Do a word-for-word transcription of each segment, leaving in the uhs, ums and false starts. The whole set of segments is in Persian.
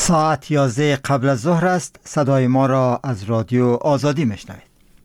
ساعت یازده قبل از ظهر است. صدای ما را از رادیو آزادی میشنوید.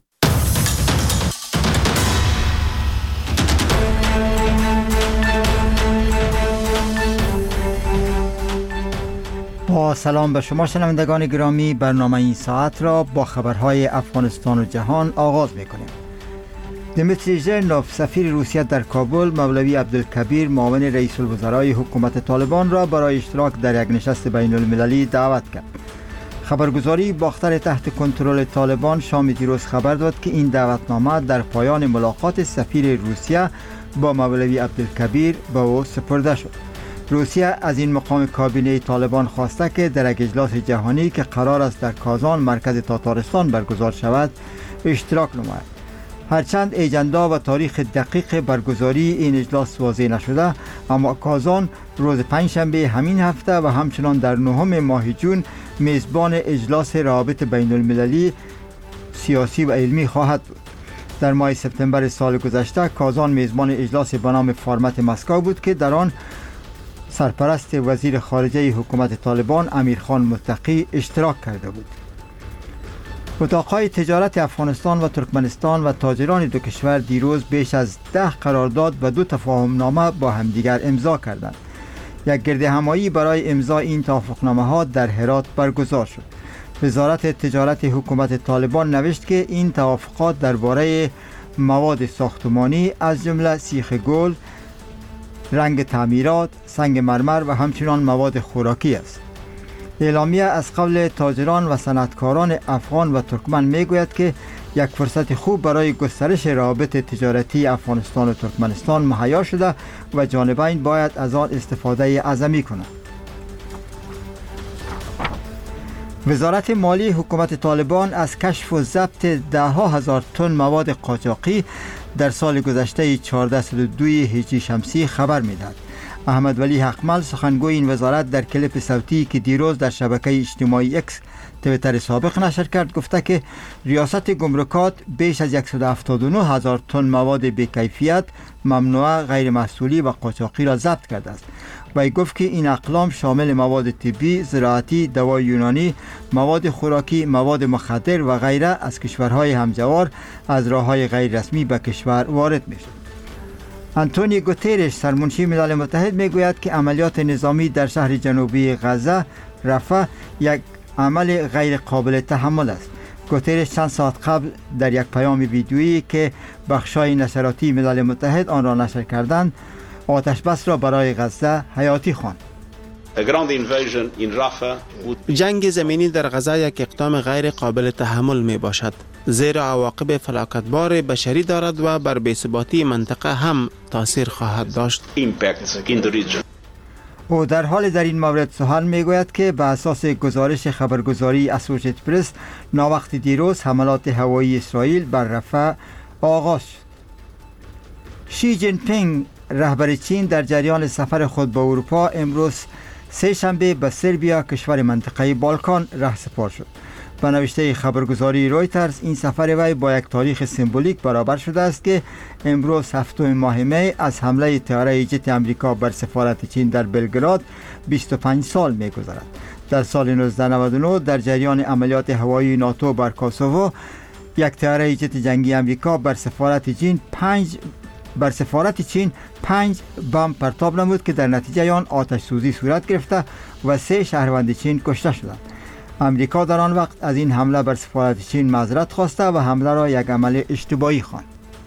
با سلام به شما شنوندگان گرامی، برنامه این ساعت را با خبرهای افغانستان و جهان آغاز میکنیم. دمیتری ژرنوف سفیر روسیه در کابل مولوی عبدالکبیر معاون رئیس الوزرای حکومت طالبان را برای اشتراک در یک نشست بین المللی دعوت کرد. خبرگزاری باختر تحت کنترل طالبان شام دیروز خبر داد که این دعوتنامه در پایان ملاقات سفیر روسیه با مولوی عبدالکبیر به او سپرده شد. روسیه از این مقام کابینه طالبان خواسته که در یک اجلاس جهانی که قرار است در کازان مرکز تاتارستان برگزار شود اشتراک نماید. هرچند ایجندا و تاریخ دقیق برگزاری این اجلاس واضح نشده، اما کازان روز پنجشنبه همین هفته و همچنان در نهم ماه جون میزبان اجلاس روابط بین المللی سیاسی و علمی خواهد بود. در ماه سپتامبر سال گذشته کازان میزبان اجلاس به نام فرمت مسکو بود که در آن سرپرست وزیر خارجه حکومت طالبان امیرخان متقی اشتراک کرده بود. اتاقهای تجارت افغانستان و ترکمنستان و تاجران دو کشور دیروز بیش از ده قرارداد و دو تفاهم نامه با همدیگر امضا کردند. یک گرد همایی برای امضای این توافقنامه ها در هرات برگزار شد. وزارت تجارت حکومت طالبان نوشت که این توافقات درباره مواد ساختمانی از جمله سیخ گل، رنگ تعمیرات، سنگ مرمر و همچنان مواد خوراکی است. اعلامیه از قبل تاجران و صنعتکاران افغان و ترکمن میگوید که یک فرصت خوب برای گسترش روابط تجارتی افغانستان و ترکمنستان مهیا شده و جانبین باید از آن استفاده اعظمی کنند. وزارت مالی حکومت طالبان از کشف و ضبط ده ها هزار تن مواد قاچاقی در سال گذشته چهارصد و دو هجری شمسی خبر میدهد. احمد ولی حقمل سخنگوی این وزارت در کلیپ صوتی که دیروز در شبکه اجتماعی اکس تویتر سابق نشر کرد گفته که ریاست گمرکات بیش از صد و هفتاد و نه هزار تن مواد بی‌کیفیت، ممنوعه، غیر محصولی و قاچاقی را ضبط کرده است. و گفت که این اقلام شامل مواد طبی، زراعتی، دوای یونانی، مواد خوراکی، مواد مخدر و غیره از کشورهای همجوار از راه‌های غیر رسمی به کشور وارد می‌شود. آنتونیو گوترش سرمنشی ملل متحد میگوید که عملیات نظامی در شهر جنوبی غزه رفح یک عمل غیر قابل تحمل است. گوترش چند ساعت قبل در یک پیام ویدیویی که بخشای نشراتی ملل متحد آن را نشر کردند آتش بس را برای غزه حیاتی خواند. جنگ زمینی در غزه یک اقدام غیر قابل تحمل می باشد، زیرا عواقب فلاکتبار بشری دارد و بر بی‌ثباتی منطقه هم تاثیر خواهد داشت. او در حال در این مورد سخن میگوید که به اساس گزارش خبرگزاری اسوشییتد پرس ناوقت دیروز حملات هوایی اسرائیل بر رفح آغاز شد. شی جین پینگ رهبر چین در جریان سفر خود به اروپا امروز سه شنبه به سربیا کشور منطقه بالکان رهسپار شد. به نوشته خبرگزاری رویترز این سفر وی با یک تاریخ سمبولیک برابر شده است که امروز هفتم ماه می از حمله طیاره جت آمریکا بر سفارت چین در بلگراد بیست و پنج سال می‌گذرد. در سال نوزده نود و نه در جریان عملیات هوایی ناتو بر کوسوو یک طیاره جت جنگی آمریکا بر سفارت چین پنج بر سفارت چین پنج بمب پرتاب نمود که در نتیجه آن آتش سوزی صورت گرفته و سه شهروند چین کشته شدند. امریکا در آن وقت از این حمله بر سفارت چین معذرت خواسته و حمله را یک عمل اشتباهی خواند.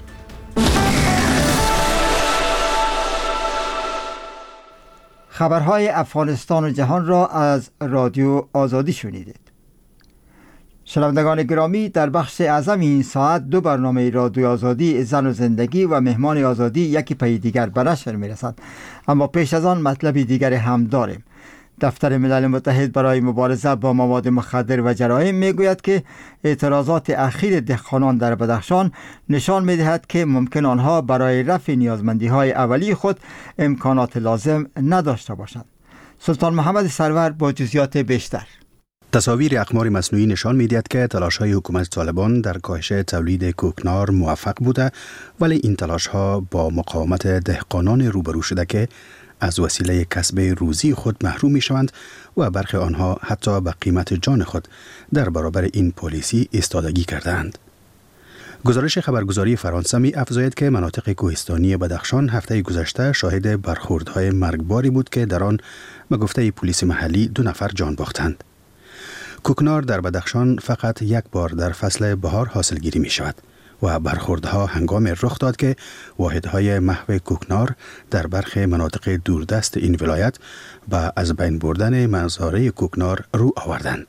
خبرهای افغانستان و جهان را از رادیو آزادی شنیدید. شنوندگان گرامی، در بخش اعظم این ساعت دو برنامه رادیو آزادی زن و زندگی و مهمان آزادی یکی پی دیگر به نشر می‌رسد، اما پیش از آن مطلبی دیگر هم داریم. دفتر ملل متحد برای مبارزه با مواد مخدر و جرایم میگوید که اعتراضات اخیر دهقانان در بدخشان نشان میدهد که ممکن آنها برای رفع نیازمندی‌های اولیه خود امکانات لازم نداشته باشند. سلطان محمد سرور با جزئیات بیشتر. تصاویر اقمار مصنوعی نشان می‌دهد که تلاش‌های حکومت طالبان در کاهش تولید کوکنار موفق بوده، ولی این تلاش‌ها با مقاومت دهقانان روبرو شده که از وسیله کسب روزی خود محروم می شوند و برخی آنها حتی به قیمت جان خود در برابر این پالیسی ایستادگی کردند. گزارش خبرگزاری فرانسه می افزاید که مناطق کوهستانی بدخشان هفته گذشته شاهد برخوردهای مرگباری بود که در آن به گفته پلیس محلی دو نفر جان باختند. کوکنار در بدخشان فقط یک بار در فصل بهار حاصل گیری می شود و برخوردها هنگام رخ داد که واحدهای محو کوکنار در برخی مناطق دوردست این ولایت به از بین بردن مزارع کوکنار رو آوردند.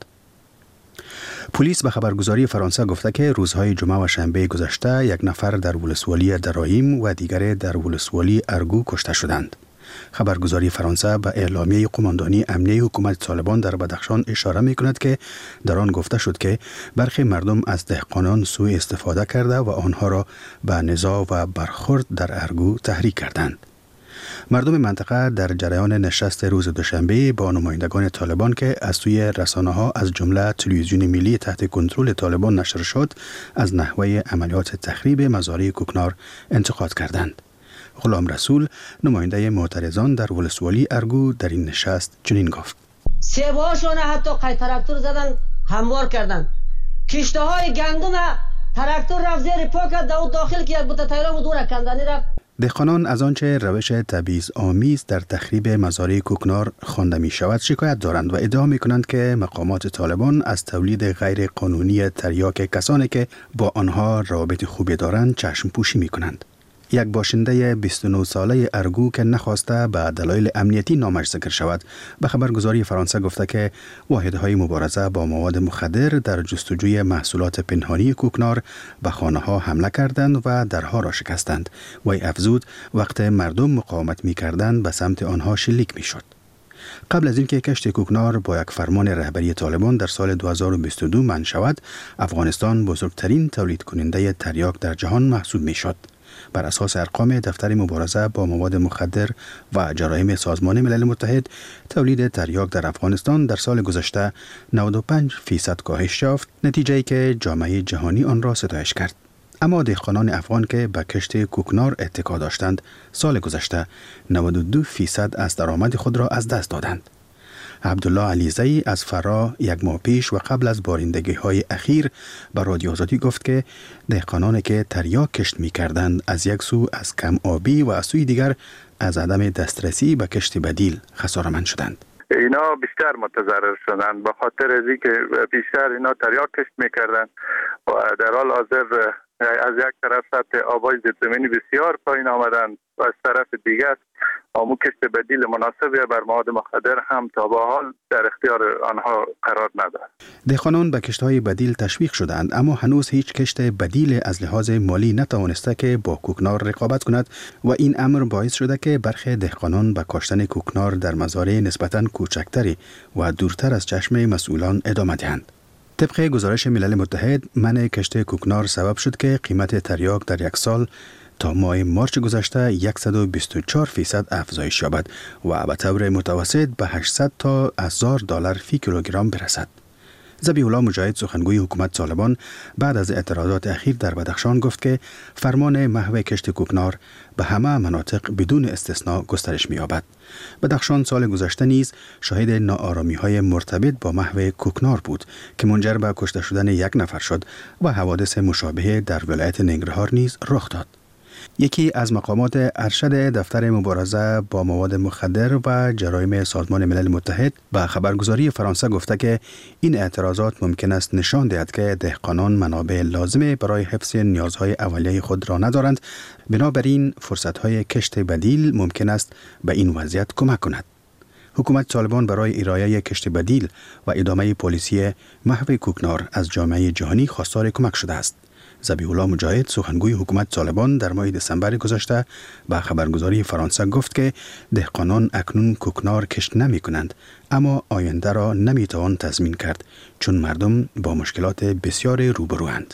پلیس به خبرگزاری فرانسه گفته که روزهای جمعه و شنبه گذشته یک نفر در ولسوالی درایم و دیگر در ولسوالی ارگو کشته شدند. خبرگزاری فرانسه به اعلامیه قماندانی امنیه حکومت طالبان در بدخشان اشاره می کند که در آن گفته شد که برخی مردم از دهقانان سوء استفاده کرده و آنها را به نزاع و برخورد در ارگو تحریک کردند. مردم منطقه در جریان نشست روز دوشنبه با نمایندگان طالبان که از سوی رسانه‌ها از جمله تلویزیون ملی تحت کنترل طالبان نشر شد از نحوه عملیات تخریب مزارع کوکنار انتقاد کردند. غلام رسول نماینده معترضان در ولسوالی ارگو در این نشست چنین گفت: سیب‌هاشون حتی قای تراکتور زدن، هموار کردن. کشته های گندم تراکتور رفت زیر پا کرد، داخل که یک بوته تیرام دور کندنی رفت. دهقانان از آنچه روش تبعیض آمیز در تخریب مزارع کوکنار خوانده می شود شکایت دارند و ادعا می کنند که مقامات طالبان از تولید غیر قانونی تریاک کسانی که با آنها روابط خوبی دارند چشم پوشی می کنند. یک باشنده بیست و نه ساله ارگو که نخواسته به دلایل امنیتی نامش ذکر شود به خبرگزاری فرانسه گفته که واحدهای مبارزه با مواد مخدر در جستجوی محصولات پنهانی کوکنار به خانه ها حمله کردند و درها را شکستند. وی افزود وقت مردم مقاومت می کردند به سمت آنها شلیک می شد. قبل از اینکه کشت کوکنار با یک فرمان رهبری طالبان در سال دو هزار و بیست و دو منع شود، افغانستان بزرگترین تولید کننده تریاک در جهان محسوب می شد. بر اساس ارقام دفتر مبارزه با مواد مخدر و جرایم سازمان ملل متحد، تولید تریاک در افغانستان در سال گذشته نود و پنج فیصد کاهش یافت، نتیجه‌ای که جامعه جهانی آن را ستایش کرد. اما دهقانان افغان که به کشت کوکنار اتکا داشتند، سال گذشته نود و دو فیصد از درآمد خود را از دست دادند. عبدالله علیزی از فرا یک ماه پیش و قبل از بارندگی های اخیر به رادیو آزادی گفت که دهقانانی که تریاک کشت می کردند از یک سو از کم آبی و از سوی دیگر از عدم دسترسی به کشت بدیل خساره‌مند شدند. اینا بیشتر متضرر شدند به خاطر از اینکه بیشتر اینا تریاک کشت میکردند و در حال حاضر از یک طرف سطح آبای زیرزمینی بسیار پایین آمدند و از طرف دیگر آمو کشت بدیل مناسبی بر مواد مخدر هم تا به حال در اختیار آنها قرار ندارد. دهقانان به کشت‌های بدیل تشویق شدند، اما هنوز هیچ کشت بدیل از لحاظ مالی نتوانسته که با کوکنار رقابت کند و این امر باعث شده که برخی دهقانان به کاشتن کوکنار در مزارع نسبتاً کوچکتری و دورتر از چشم مسئولان ادامه دهند. طبق گزارش ملل متحد، منع کشت کوکنار سبب شد که قیمت تریاک در یک سال تا ماه مارچ گذشته صد و بیست و چهار فیصد افزایش یابد و به طور متوسط به هشتصد تا هزار دلار فی کیلوگرم برسد. ذبیح الله مجاهد سخنگوی حکومت طالبان بعد از اعتراضات اخیر در بدخشان گفت که فرمان محو کشت کوکنار به همه مناطق بدون استثناء گسترش می‌یابد. بدخشان سال گذشته نیز شاهد ناآرامی‌های مرتبط با محو کوکنار بود که منجر به کشته شدن یک نفر شد و حوادث مشابه در ولایت ننگرهار نیز رخ داد. یکی از مقامات ارشد دفتر مبارزه با مواد مخدر و جرایم سازمان ملل متحد به خبرگزاری فرانسه گفته که این اعتراضات ممکن است نشان دهد که دهقانان منابع لازم برای حفظ نیازهای اولیه خود را ندارند، بنابراین فرصت‌های کشت بدیل ممکن است به این وضعیت کمک کند. حکومت طالبان برای ارائه کشت بدیل و ادامه پالیسی محو کوکنار از جامعه جهانی خواستار کمک شده است. ذبیح الله مجاهد سخنگوی حکومت طالبان در ماه دسامبر گذشته به خبرگزاری فرانسه گفت که دهقانان اکنون کوکنار کشت نمی کنند، اما آینده را نمی توان تضمین کرد چون مردم با مشکلات بسیار روبروند.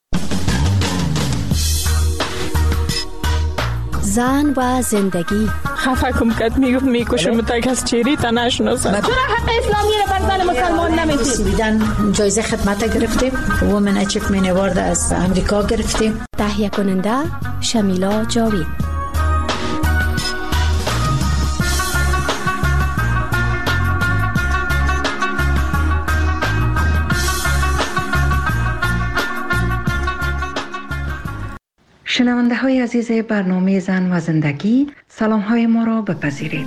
زن و زندگی خفه کم کد میگفت میکشم تا کس چیری تا نشناسن. چرا حق اسلامی رو بر زن مسلمان نمیدید؟ بیدن جایزه خدمت گرفتیم، وومن اچیومنت اوارد از امریکا گرفتیم. تهیه کننده شمیلا جاوید. شنونده های عزیز برنامه زن و زندگی، سلام های ما را بپذیرید.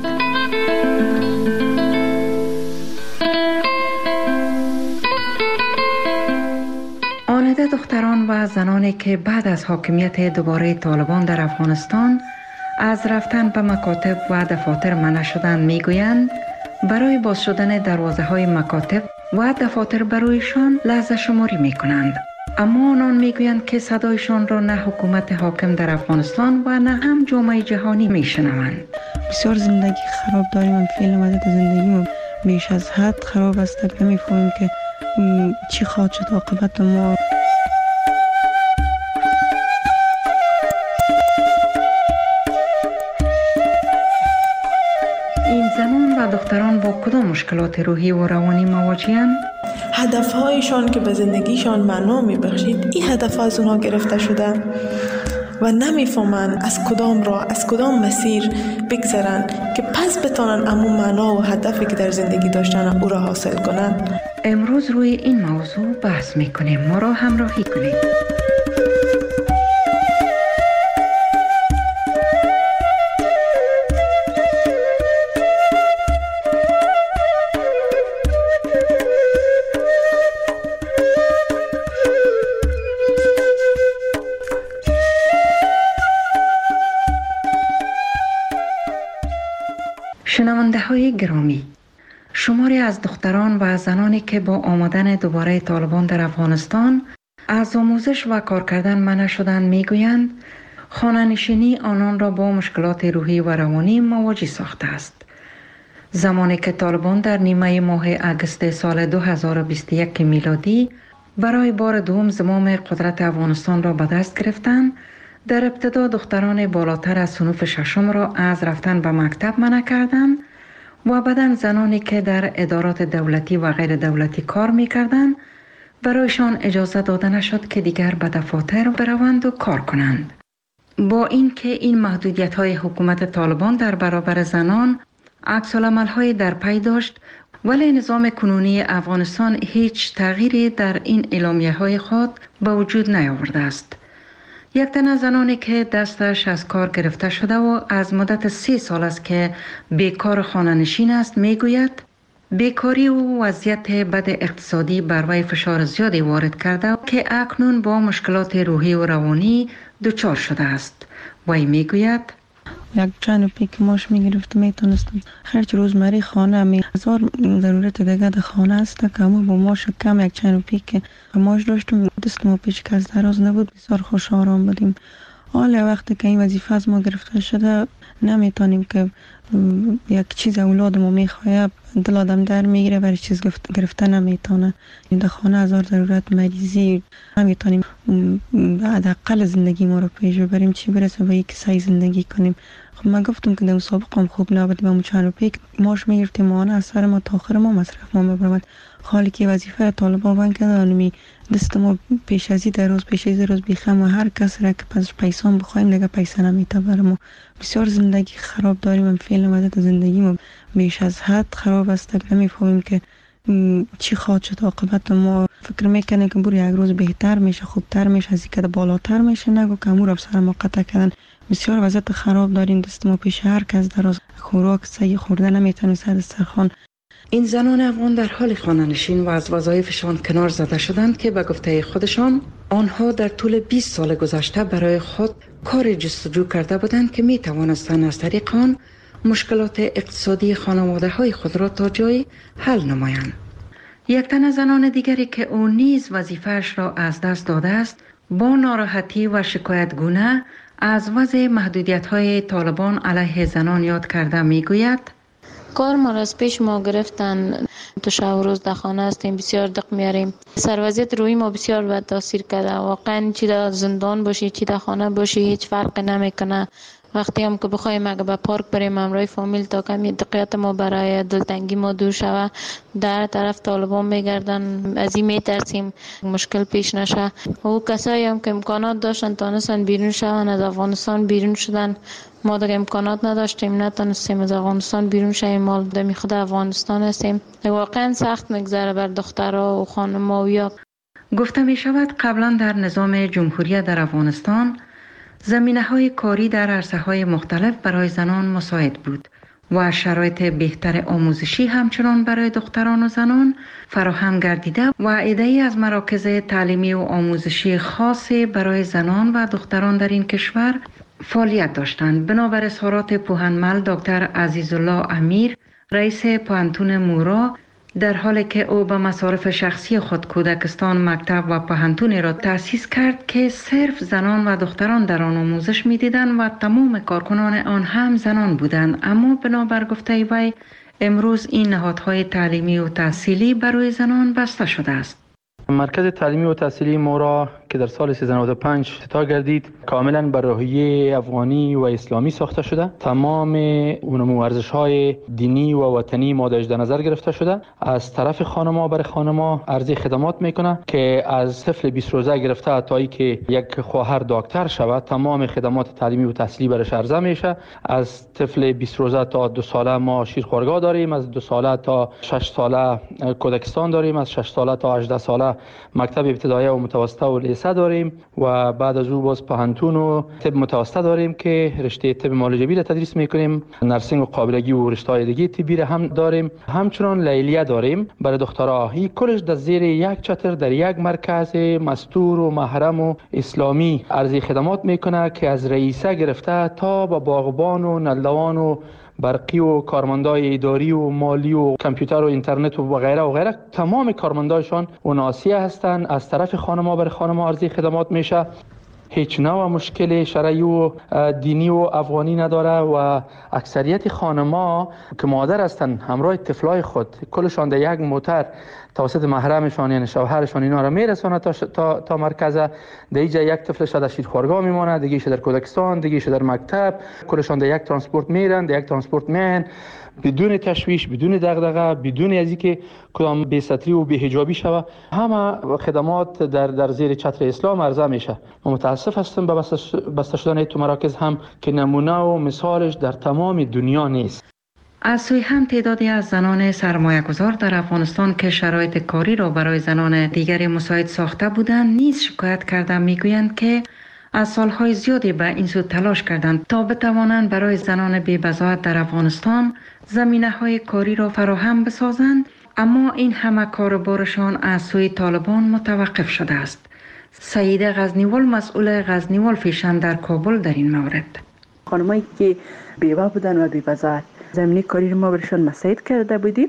آنده دختران و زنانی که بعد از حاکمیت دوباره طالبان در افغانستان از رفتن به مکاتب و دفاتر منع شدند میگویند برای باز شدن دروازه های مکاتب و دفاتر برایشان لحظه شماری می کنند. اما آنان میگویند که صدایشان را نه حکومت حاکم در افغانستان و نه هم جامعه جهانی میشنوند. بسیار زندگی خراب داریم. من فعلا وضعیت زندگی بیش از حد خراب است. نمی‌فهمیم که چی خواهد شد عاقبت ما. این زنان و دختران با کدام مشکلات روحی و روانی مواجه‌اند؟ هدفهایشان که به زندگیشان معنا میبخشید، این هدف از اونها گرفته شده و نمیفهمند از کدام راه، از کدام مسیر بگذرن که پس بتانن امو معنا و هدفی که در زندگی داشتن او را حاصل کنند. امروز روی این موضوع بحث میکنیم. ما را همراهی کنید. شنونده های گرامی، شماری از دختران و زنانی که با آمدن دوباره طالبان در افغانستان از آموزش و کار کردن منع شدند میگویند خانه‌نشینی آنان را با مشکلات روحی و روانی مواجه ساخته است. زمانی که طالبان در نیمه ماه اگست سال دو هزار و بیست و یک میلادی برای بار دوم زمام قدرت افغانستان را به دست گرفتند، در ابتدا دختران بالاتر از صنوف ششم را از رفتن به مکتب منع کردند و بعداً زنانی که در ادارات دولتی و غیر دولتی کار می‌کردند برایشان اجازه داده نشد که دیگر به دفاتر بروند و کار کنند. با اینکه این محدودیت‌های حکومت طالبان در برابر زنان عکس‌العمل‌های در پی داشت، ولی نظام کنونی افغانستان هیچ تغییری در این اعلامیه‌های خود به وجود نیاورده است. یک تن از زنانی که دستش از کار گرفته شده و از مدت سی سال است که بیکار خانه‌نشین است میگوید بیکاری و وضعیت بد اقتصادی بر وی فشار زیادی وارد کرده که اکنون با مشکلات روحی و روانی دچار شده است. وی میگوید یک چند روپی که ماش میگرفتم میتونستم خرج روزمره خانه می هزار ضرورت دیگه در خانه است که اما با ماش کم یک چند روپی که ماش داشتم دست ما پیش که از دراز نبود بسیار خوش آرام بودیم. حالا وقتی که این وظیفه از ما گرفته شده نمیتونیم که یک چیز اولاد ما میخواه دل آدم در میگیره ولی چیز گرفته نمیتونه. این در خانه هزار ضرورت مریضی نمیتونیم حداقل زندگی ما رو پیش ببریم چی برسه به یک سعی زندگی کنیم. خب من گفتم که در مسابقه هم خوب نبودیم اما چند روپی که ماش میگرفتیم ماهانه از سر ما تا آخر ما مصرف ما میبرمد. خالی که وظیفه طالبان بند کردن دست ما پیش ازی در روز پیش ازی روز بیخم و هر کس را که پس پیسان بخوایم دیگه پیسه نمیته برم. بسیار زندگی خراب داریم. من فعلا وضعیت زندگی ما بیش از حد خراب است. نمیفهمیم که چی خواهد شد عاقبت ما. فکر میکنه که بور یک روز بهتر میشه خوبتر میشه از اینکه بالاتر میشه نگو که امور سر ما قطع کردن. بسیار وضعیت خراب داریم. دست ما پیش هر کس در روز خوراک سعی خورده نمیتونه سر دسترخوان. این زنان افغان در حال خانه‌نشین و از وظایفشان کنار زده شدند که به گفته خودشان آنها در طول بیست سال گذشته برای خود کار جستجو کرده بودند که می توانستند از طریق آن مشکلات اقتصادی خانواده های خود را تا جایی حل نمایند. یک تن از زنان دیگری که او نیز وظیفه‌اش را از دست داده است با ناراحتی و شکایتگونه از وضع محدودیت‌های طالبان علیه زنان یاد کرده میگوید کار ما را از پیش ما گرفتن. تو شب و روز در خانه هستیم بسیار دق میاریم. سروازیت روی ما بسیار بد تاثیر کرده. واقعا چی در زندان باشی چی در خانه باشی هیچ فرق نمیکنه. وقتی هم که بخوایم اگه به پارک بریم همراه فامیل تا کمی دقیقت ما برای دلتنگی ما دور شوه، در طرف طالبان میگردن، از این میترسیم مشکل پیش نشه. و کسایی هم که امکانات داشتن تانستن بیرون شون از افغانستان بیرون شدن. ما دیگه امکانات نداشتیم، نتونستیم از افغانستان بیرون شویم، ما دمی خود افغانستان هستیم. واقعا سخت میگذره بر دخترها و خانم‌ها. گفته می شود قبلا در نظام جمهوری در افغانستان زمینه های کاری در عرصه های مختلف برای زنان مساعد بود و شرایط بهتر آموزشی همچنان برای دختران و زنان فراهم گردیده و عده‌ای از مراکز تعلیمی و آموزشی خاصی برای زنان و دختران در این کشور فعالیت داشتند. بنابر اظهارات پوهنمل دکتر عزیزالله امیر، رئیس پوهنتون مورا، در حالی که او به مصارف شخصی خود کودکستان، مکتب و پوهنتونی را تأسیس کرد که صرف زنان و دختران در آن آموزش می‌دیدند و تمام کارکنان آن هم زنان بودند، اما بنابر گفته وی امروز این نهادهای تعلیمی و تحصیلی برای زنان بسته شده است. مرکز تعلیمی و تحصیلی مورا که در سال سیصد و نود و پنج افتتاح گردید کاملا بر روحیه افغانی و اسلامی ساخته شده. تمام اون ورزش‌های دینی و وطنی ماده‌اش در نظر گرفته شده. از طرف خانم‌ها برای خانم‌ها عرضه خدمات میکنه که از طفل بیست روزه گرفته تا اینکه یک خواهر دکتر شود تمام خدمات تعلیمی و تحصیلی برش عرضه میشه. از طفل بیست روزه تا دو ساله ما شیرخوارگاه داریم، از دو ساله تا شش ساله کودکستان داریم، از شش ساله تا هجده ساله مکتب ابتدایی و متوسطه و لیسه داریم و بعد از او باز پوهنتون و طب متوسطه داریم که رشته طب معالجوی را تدریس میکنیم. نرسینگ و قابلگی و رشته‌های دیگه طبی را هم داریم. همچنان لیلیه داریم برای دخترها. این کلش در زیر یک چتر در یک مرکز مستور و محرم و اسلامی عرضه خدمات میکنه که از رئیسه گرفته تا با باغبان و نلوان و برقی و کارمندای اداری و مالی و کامپیوتر و اینترنت و غیره و غیره تمام کارمندایشان و ناسیه هستند. از طرف خانم‌ها برای خانم‌ها عرضه خدمات میشه. هیچ نوع مشکل شرعی و دینی و افغانی نداره و اکثریت خانم‌ها که مادر هستند همراه طفلای خود کلشان در یک موتر توسط محرمشان یعنی شوهرشان اینا را میرسونه تا, تا, تا مرکز. در اینجا یک طفلش در شیرخوارگاه میمونه، دیگه‌اش در کودکستان، دیگه‌اش در مکتب، کلشان در یک ترانسپورت میرن، در یک ترانسپورت میان بدون تشویش، بدون دغدغه، بدون از اینکه کدام بی‌ستری و بی‌حجابی شوه. همه خدمات در در زیر چتر اسلام عرضه میشه. ما متاسف هستیم به بسته شدن این تو مراکز هم که نمونه و مثالش در تمام دنیا نیست. از سوی هم تعدادی از زنان سرمایه‌گذار در افغانستان که شرایط کاری را برای زنان دیگری مساعد ساخته بودند نیز شکایت کرده میگویند که از سالهای زیادی به این سو تلاش کردند تا بتوانند برای زنان بی‌بضاعت در افغانستان زمینه‌های کاری را فراهم بسازند، اما این همه کار بارشان از سوی طالبان متوقف شده است. سعید غزنیوال، مسئول غزنیوال فیشن در کابل، در این مورد: خانمایی که بیوه بودن و بی‌بضاعت زمینه کاری رو ما برشان مساعد کرده بودیم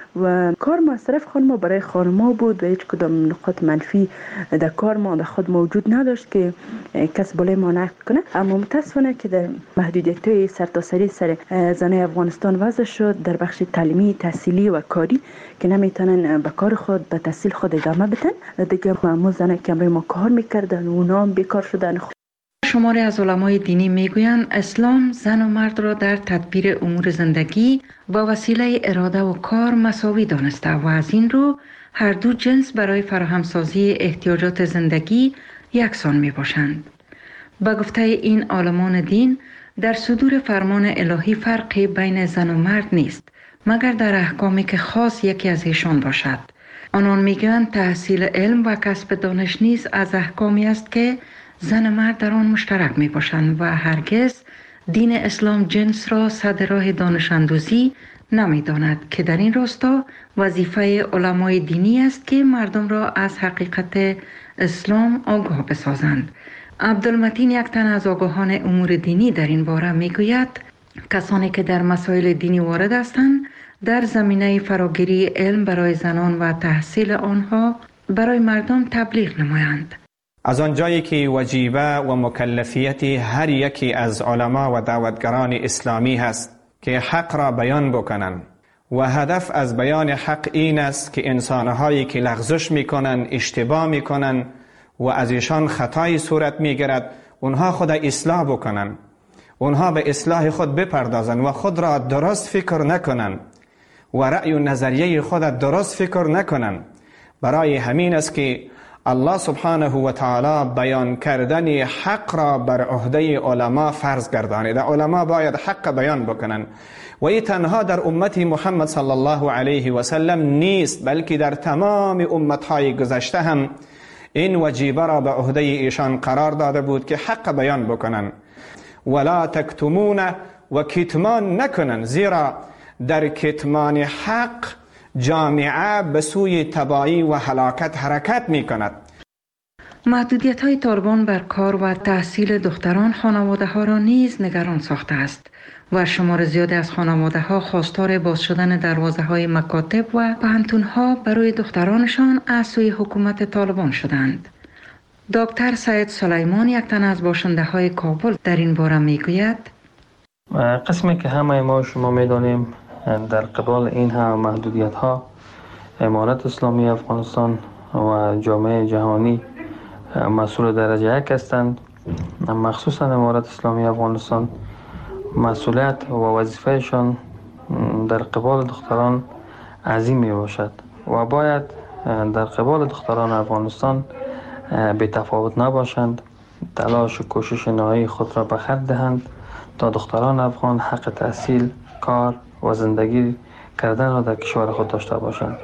و کار ما از طرف خانم برای خانم بود و هیچ کدام نقاط منفی در کار ما در خود موجود نداشت که کس بالای ما نقد کنه. اما متاسفانه که در محدودیت‌های سرتاسری سر زنای افغانستان وضع شد در بخش تعلیمی، تحصیلی و کاری که نمیتونن به کار خود، به تحصیل خود ادامه بدن. دیگه معمول زنای که برای ما کار میکردن و اونا هم بیکار شدن. شماری از علمای دینی میگویند اسلام زن و مرد را در تدبیر امور زندگی و وسیله اراده و کار مساوی دانسته و از این رو هر دو جنس برای فراهمسازی احتیاجات زندگی یکسان می باشند. با گفته این عالمان دین در صدور فرمان الهی فرقی بین زن و مرد نیست مگر در احکامی که خاص یکی از ایشان باشد. آنان میگویند تحصیل علم و کسب دانش نیز از احکامی است که زن و مرد در آن مشترک می باشند و هرگز دین اسلام جنس را صد راه دانش اندوزی نمی داند که در این راستا وظیفه علمای دینی است که مردم را از حقیقت اسلام آگاه بسازند. عبدالمتین، یک تن از آگاهان امور دینی، در این باره می گوید کسانی که در مسائل دینی وارد هستند در زمینه فراگیری علم برای زنان و تحصیل آنها برای مردم تبلیغ نمایند. از آنجایی که وجیبه و مکلفیت هر یکی از علما و دعوتگران اسلامی هست که حق را بیان بکنند و هدف از بیان حق این است که انسانهایی که لغزش میکنن، اشتباه میکنن و از ایشان خطای صورت میگیرد اونها خود اصلاح بکنن اونها به اصلاح خود بپردازند و خود را درست فکر نکنند و رأی و نظریه خود درست فکر نکنند. برای همین است که الله سبحانه و تعالی بیان کردن حق را بر عهده علما فرض گردانیده. علما باید حق بیان بکنند و این تنها در امت محمد صلی الله علیه و سلم نیست، بلکه در تمام امتهای گذشته هم این وجیبه را به عهده ایشان قرار داده بود که حق بیان بکنند. ولا تکتمون و کتمان نکنند، زیرا در کتمان حق جامعه به سوی تباهی و هلاکت حرکت می کند. محدودیت های طالبان بر کار و تحصیل دختران خانواده ها را نیز نگران ساخته است و شمار زیادی از خانواده ها خواستار باز شدن دروازه های مکاتب و پانتون ها برای دخترانشان از سوی حکومت طالبان شدند. دکتر سید سلیمان، یک تن از باشنده های کابل، در این باره می گوید: قسمی که همه ما شما می دانیم در قبال این هم محدودیت ها امارت اسلامی افغانستان و جامعه جهانی مسئول درجه یک هستند. مخصوصا امارت اسلامی افغانستان مسئولیت و وظیفهشان در قبال دختران عظیم می باشد و باید در قبال دختران افغانستان بی تفاوت نباشند، تلاش و کوشش نهایی خود را به خرج دهند تا دختران افغان حق تحصیل، کار و زندگی کردن را در کشور خود داشته باشند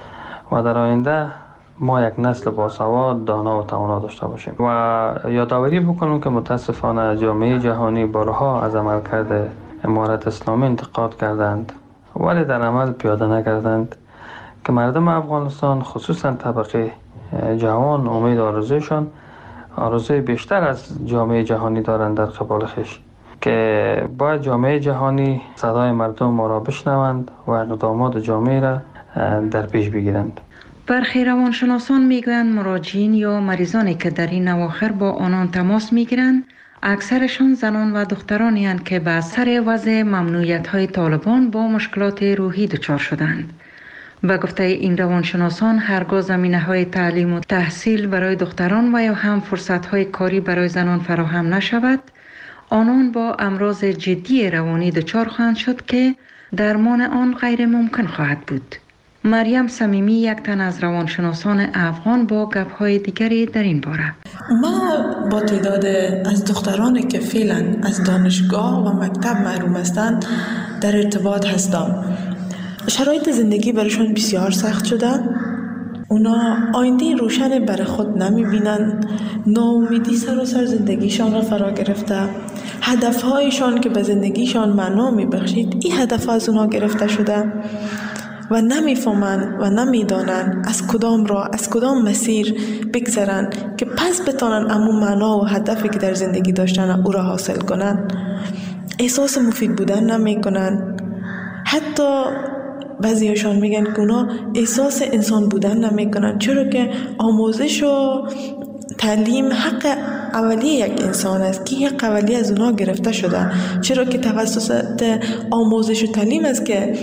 و در آینده ما یک نسل باسواد، دانا و توانا داشته باشیم. و یادآوری بکنم که متاسفانه جامعه جهانی بارها از عملکرد امارت اسلامی انتقاد کردند ولی در عمل پیاده نکردند که مردم افغانستان خصوصا طبقه جوان امید آرزویشان آرزوی بیشتر از جامعه جهانی دارند در قبال خویش، که باید جامعه جهانی صدای مردم ما را بشنوند و اقدامات جامعه را در پیش بگیرند. برخی روانشناسان میگویند مراجعین یا مریضانی که در این اواخر با آنان تماس میگیرند اکثرشان زنان و دخترانی هستند که به اثر وضع ممنوعیت های طالبان با مشکلات روحی دچار شدند. به گفته این روانشناسان هرگاه زمینه های تعلیم و تحصیل برای دختران و یا هم فرصت های کاری برای زنان فراهم نشود، آنان با امراض جدی روانی دچار خواهند شد که درمان آن غیر ممکن خواهد بود. مریم صمیمی، یک تن از روانشناسان افغان، با گپ‌های دیگری در این باره: ما با تعداد از دخترانی که فعلا از دانشگاه و مکتب محروم هستند در ارتباط هستم. شرایط زندگی برایشان بسیار سخت شده. اونا آینده روشن برای خود نمی بینن، ناامیدی سراسر زندگیشان را فرا گرفته. هدفهایشان که به زندگیشان معنا می بخشید، این هدف از اونا گرفته شده و نمیفهمند و نمیدانند از کدام راه، از کدام مسیر بگذرن که پس بتانن امون معنا و هدفی که در زندگی داشتن او را حاصل کنن. احساس مفید بودن نمی کنن. حتی بعضیشان میگن که اونا احساس انسان بودن نمی کنن، چرا که آموزش و تعلیم حق اولیه یک انسان است که حق اولیه از اونا گرفته شده، چرا که توسط آموزش و تعلیم است که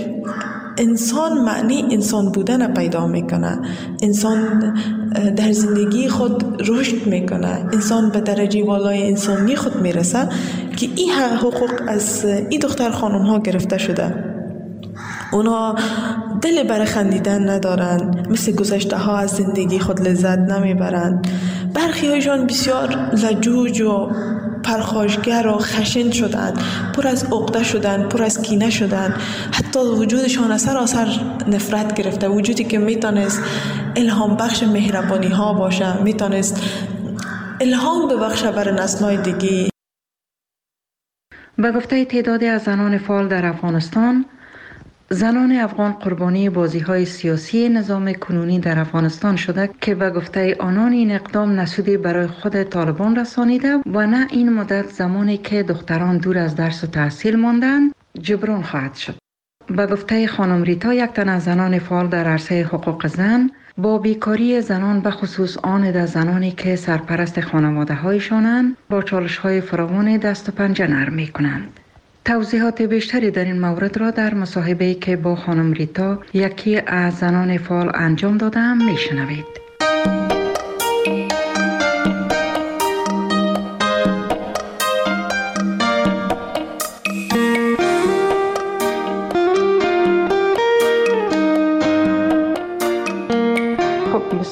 انسان معنی انسان بودن پیدا میکنه، انسان در زندگی خود رشد میکنه، انسان به درجه والای انسانی خود میرسه که این حقوق از این دختر خانم ها گرفته شده. اونا دل برای خندیدن ندارن، مثل گذشته ها از زندگی خود لذت نمیبرند. برخی هایشان بسیار لجوج و پرخاشگر و خشن شدند، پر از عقده شدند، پر از کینه شدند. حتی وجودشان از سراسر نفرت گرفته، وجودی که میتونست الهام بخش مهربانی ها باشه، میتونست الهام ببخشه برای نسل‌های دیگه. به گفته تعدادی از زنان فعال در افغانستان، زنان افغان قربانی بازی‌های سیاسی نظام کنونی در افغانستان شده که به گفته آنان این اقدام نسودی برای خود طالبان رسانیده و نه این مدت زمانی که دختران دور از درس و تحصیل ماندند جبران خواهد شد. به گفته خانم ریتا، یک تن از زنان فعال در عرصه حقوق زن، با بیکاری زنان به خصوص آن از زنانی که سرپرست خانواده هایشانند با چالش های فراوان دست و پنجه نرم می کنند. توضیحات بیشتری در این مورد را در مصاحبه‌ای که با خانم ریتا، یکی از زنان فعال، انجام دادم میشنوید.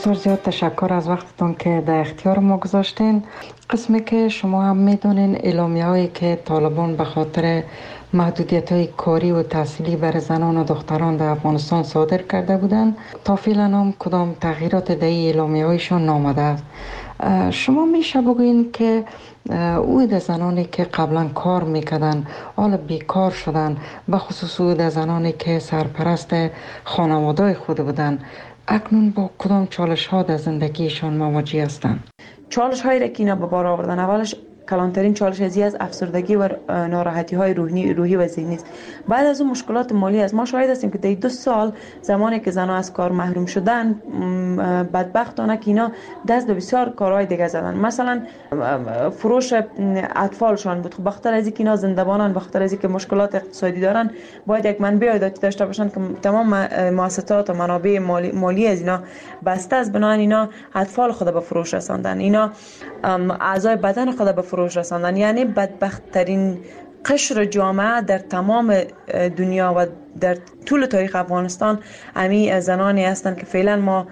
بسیار زیاد تشکر از وقتتون که در اختیار ما گذاشتین. قسمی که شما هم میدونین اعلامیه هایی که طالبان به خاطر محدودیت های کاری و تحصیلی برای زنان و دختران در افغانستان صادر کرده بودند، تا فعلا هم کدام تغییرات در اعلامیه هایشان نامده است. شما میشه بگوین که او در زنانی که قبلا کار میکردن حالا بیکار شدن، به خصوص او در زنانی که سرپرست خانواده خود بودن، اکنون با کدام چالش ها در زندگیشان مواجه هستند؟ چالش هایی را که اینا به بار آوردن، اولش کلانترین چالش ازی از افسردگی و ناراحتی های روحی روحی و ذهنی است. بعد از اون مشکلات مالی است. ما شاهد هستیم که در دو سال زمانی که زنها از کار محروم شدن، بدبختانه که اینا دست به بسیار کارهای دیگه زدن. مثلا فروش اطفالشان بود. خب بخاطر از اینکه اینا زنده‌بانن، بخاطر از اینکه مشکلات اقتصادی دارن، باید یک منبع عایداتی داشته باشن که تمام مؤسسات و منابع مالی, مالی از اینا بسته است. بنابراین اینا اطفال خود به فروش رساندن، اینا اعضای بدن خود به فروش رساندن. یعنی بدبخت‌ترین قشر جامعه در تمام دنیا و در طول تاریخ افغانستان امی زنانی هستند که فعلا ما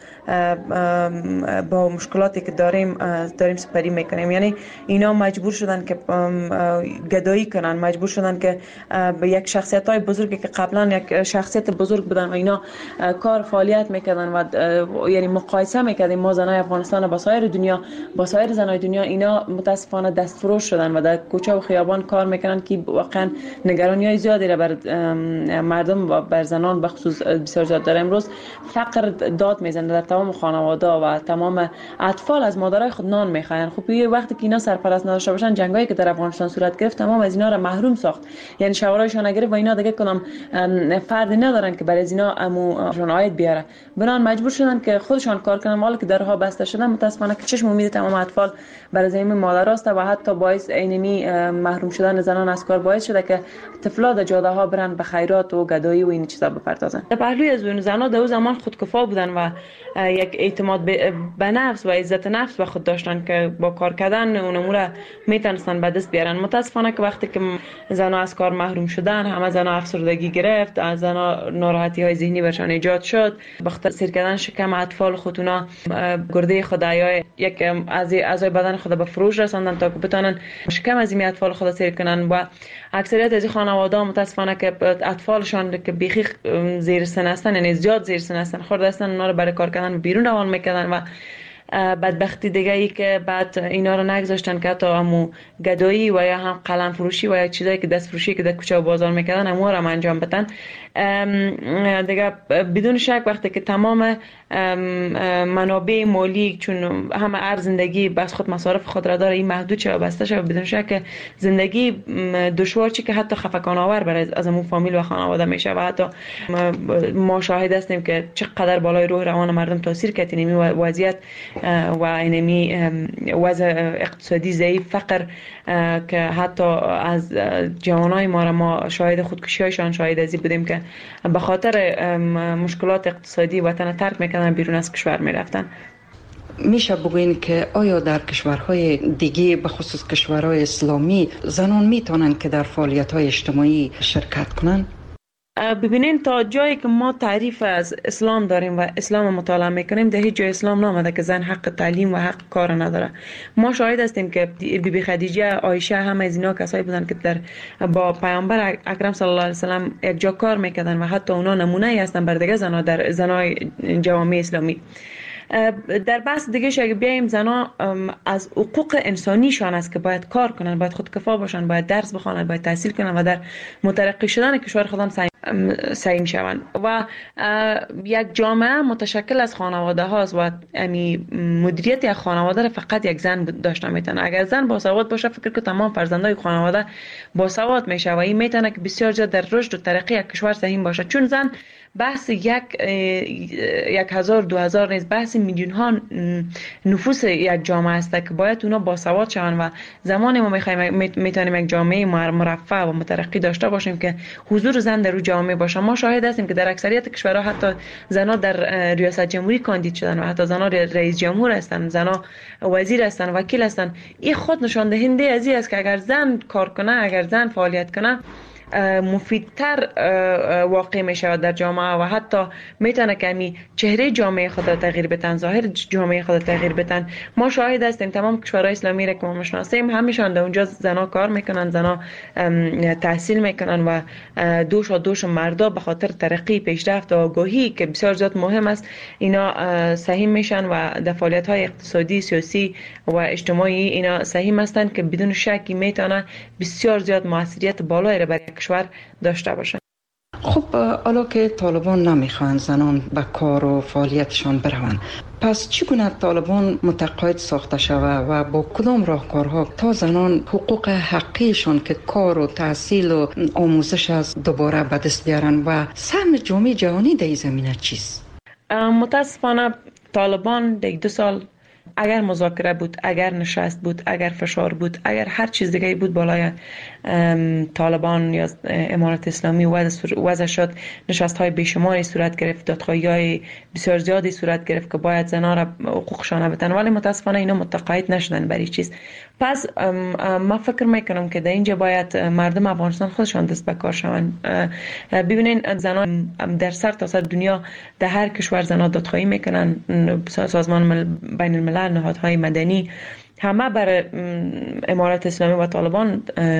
با مشکلاتی که داریم داریم سپری میکنیم. یعنی اینا مجبور شدن که گدایی کنن، مجبور شدن که به یک شخصیت های بزرگی که قبلا یک شخصیت بزرگ بودن و اینا کار فعالیت میکردن و یعنی مقایسه میکردیم ما زنای افغانستان با سایر دنیا، با سایر زنای دنیا، اینا متاسفانه دستفروش شدن و در کوچه و خیابان کار میکنن که واقعا نگرانی های زیادی را بر مردم و بر زنان به خصوص بسیار زیاد داره. امروز فقر داد میزنه در تمام خانواده و تمام اطفال از مادرای خود نان میخواین. خب یه وقتی که اینا سرپرست نداشته باشن، جنگایی که در افغانستان صورت گرفت تمام از اینا را محروم ساخت. یعنی شوارایشان نگرفت و اینا دیگه کنم فردی ندارن که برای از اینا اموشون عاید بیاره. بنان مجبور شدن که خودشان کار کنن. حالا که درها بسته شدن، متاسفانه که چشم امید تمام اطفال برای زمین مادراست و حتی باعث اینمی محروم شدن زنان از کار باعث شده که طفلا در جاده ها برن به خیرات و گدایی و این چیزا بپردازن. در پهلوی از اون زنان در اون زمان خودکفا بودن و یک اعتماد به نفس و عزت نفس به خود داشتن که با کار کردن اون امور میتونستن به دست بیارن. متاسفانه که وقتی که زنان از کار محروم شدن، همه زنان افسردگی گرفت، از زنان ناراحتی های ذهنی برشان ایجاد شد. به خاطر سیر کردن شکم اطفال خودونا گرده خدایای یک از اعضای بدن خود به فروش رساندن تا که بتونن شکم از این اطفال خود سیر کنن. و اکثریت از خانواده متاسفانه که اطفالشان که بیخی زیر سن هستن، یعنی زیاد زیر سن هستن، خورده هستن، اونا رو برای کار کردن بیرون روان میکردن و بدبختی دیگه ای که بعد اینا رو نگذاشتن که حتی همو گدایی و یا هم قلم فروشی و یا چیزایی که دست فروشی که در کوچه و بازار میکردن همو رو انجام بدن. دیگه بدون شک وقتی که تمام منابع مالی، چون همه ارز زندگی بس خود مصارف خود را داره، این محدود شد و بسته شد، بدون شک زندگی دشوار چی که حتی خفقان آور برای از همون فامیل و خانواده میشه. و حتی ما شاهد هستیم که چقدر بالای روح روان مردم تاثیر کرد اینمی وضعیت و اینمی وضع اقتصادی ضعیف، فقر که حتی از جوانای ما را ما شاهد خودکشی هایشان شاهد ازی بودیم که به خاطر مشکلات اقتصادی وطن ترک میکنن، بیرون از کشور میرفتن. میشه بگوین که آیا در کشورهای دیگه به خصوص کشورهای اسلامی زنان میتونن که در فعالیت‌های اجتماعی شرکت کنن؟ ببینین تا جایی که ما تعریف از اسلام داریم و اسلام مطالعه میکنیم، در هیچ جای اسلام نامده که زن حق تعلیم و حق کار نداره. ما شاهد هستیم که بی بی خدیجه، عایشه، همه از اینا کسایی بودن که در با پیامبر اکرم صلی الله علیه و سلم یک جا کار میکردن و حتی اونا نمونه ای هستن بر دیگه زنا در زنای جوامع اسلامی. در بحث دیگه اگه بیایم، زنا از حقوق انسانیشان است که باید کار کنن، باید خودکفا باشن، باید درس بخونن، باید تحصیل کنن و در مترقی شدن کشور خودم سعی شوند. و یک جامعه متشکل از خانواده هاست و امی مدیریت یک خانواده را فقط یک زن داشته میتونه. اگر زن با سواد باشه، فکر که تمام فرزندای خانواده با سواد میشه و این میتونه که بسیار زیاد در رشد و ترقی یک کشور سهم باشه. چون زن بحث یک یک هزار دو هزار نیست، بحث میلیون ها نفوس یک جامعه است که باید اونا با سواد شوند. و زمانی ما میخوایم میتونیم یک جامعه مرفه و مترقی داشته باشیم که حضور زن در جامعه باشه. ما شاهد هستیم که در اکثریت کشورها حتی زنها در ریاست جمهوری کاندید شدن و حتی زنها رئیس جمهور هستند، زنها وزیر هستند، وکیل هستند. این خود نشان دهنده از این است که اگر زن کار کنه، اگر زن فعالیت کنه، مفیدتر واقع می شود در جامعه و حتی میتونه که می چهره جامعه خود را تغییر بدن، ظاهر جامعه خود را تغییر بدن. ما شاهد هستیم تمام کشورهای اسلامی را که ما میشناسیم همیشان در اونجا زنا کار میکنن، زنا تحصیل میکنن و دوش و دوش مردا به خاطر ترقی، پیشرفت و آگاهی که بسیار زیاد مهم است اینا سهیم میشن و در فعالیت های اقتصادی، سیاسی و اجتماعی اینا سهیم هستند که بدون شکی میتونه بسیار زیاد موثریت بالایی را برای کشور داشته باشه. خب حالا که طالبان نمیخوان زنان به کار و فعالیتشان بروند، پس چگونه طالبان متقاعد ساخته شود و با کدام راهکارها تا زنان حقوق حقیقشان که کار و تحصیل و آموزش است دوباره به دست بیارن و سهم جامعه جهانی در این زمینه چیست؟ متاسفانه طالبان در دو سال اگر مذاکره بود، اگر نشست بود، اگر فشار بود، اگر هر چیز دیگه بود بالای طالبان یا امارت اسلامی وضع شد، نشست های بیشماری صورت گرفت، دادخواهی های بسیار زیادی صورت گرفت که باید زنها را حقوقشان بدن، ولی متاسفانه اینا متقاعد نشدن برای چیز. پس ما فکر میکنم که در اینجا باید مردم افغانستان خودشان دست به کار شوند. ببینین زنان در سر تا سر دنیا در هر کشور زنها دادخواهی میکنن، سازمان بین الملل، نهادهای مدنی همه بر امارت اسلامی و طالبان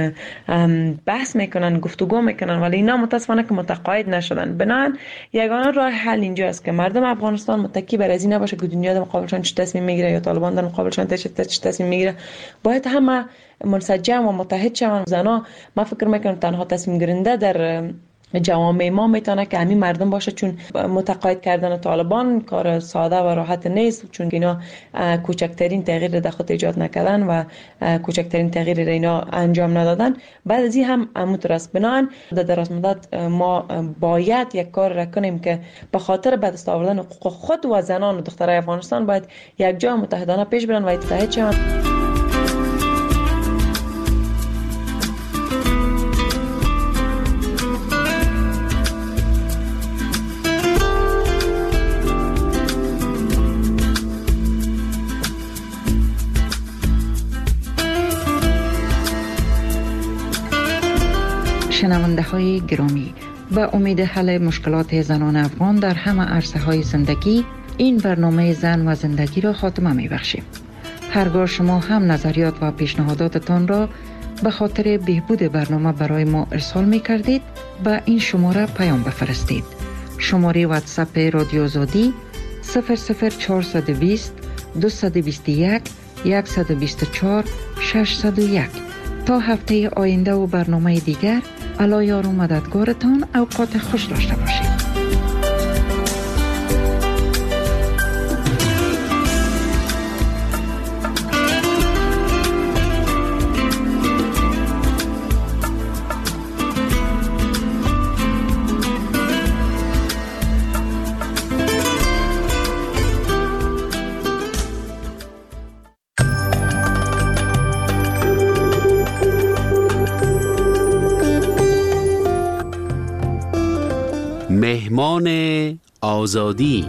بحث میکنن، گفتگو میکنن، ولی اینا متاسفانه که متقاعد نشدن. بنابراین یگانه راه حل اینجا است که مردم افغانستان متکی بر از این نباشه که دنیا در مقابلشان چه تصمیم میگیره یا طالبان در مقابلشان چه تصمیم میگیره. باید همه منسجم و متحد شوند. زنا ما فکر میکنم تنها تصمیم گیرنده در جوامع ما میتونه که همین مردم باشه، چون متقاعد کردن طالبان کار ساده و راحت نیست، چون اینا کوچکترین تغییر در خود ایجاد نکردن و کوچکترین تغییر را اینا انجام ندادن. بعد از این هم مترس بنان در دراز مدت ما باید یک کار را کنیم که به خاطر به دست آوردن حقوق خود و زنان و دخترای افغانستان باید یک جا متحدانه پیش برن و اتحاد شوند. شنونده های گرامی، به امید حل مشکلات زنان افغان در همه عرصه های زندگی، این برنامه زن و زندگی را خاتمه می بخشیم. هرگاه شما هم نظریات و پیشنهاداتتان را به خاطر بهبود برنامه برای ما ارسال می کردید، به این شماره پیام بفرستید. شماره واتساپ رادیو آزادی صفر صفر چهارصد و بیست دویست و بیست و یک صد و بیست و چهار ششصد و یک. تا هفته آینده و برنامه دیگر، الله یار و مددگارتان. اوقات خوش داشته باشید. مهمان آزادی.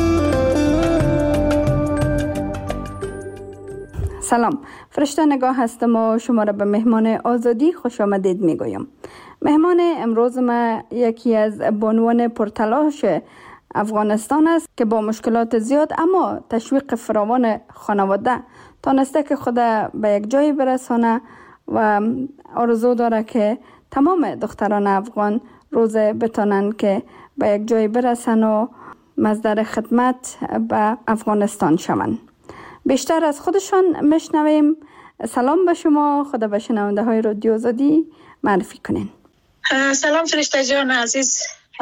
سلام، فرشته نگاه هستم و شما را به مهمان آزادی خوش آمدید می گویم. مهمان امروز ما یکی از بانوان پرتلاش افغانستان است که با مشکلات زیاد اما تشویق فراوان خانواده تانسته که خود به یک جایی برسانه و آرزو داره که تمام دختران افغان روز بتانن که به یک جایی برسن و مصدر خدمت به افغانستان شوند. بیشتر از خودشان میشنویم. سلام به شما، خدا به شنونده های رادیو آزادی معرفی کنین. سلام فرشته جان عزیز،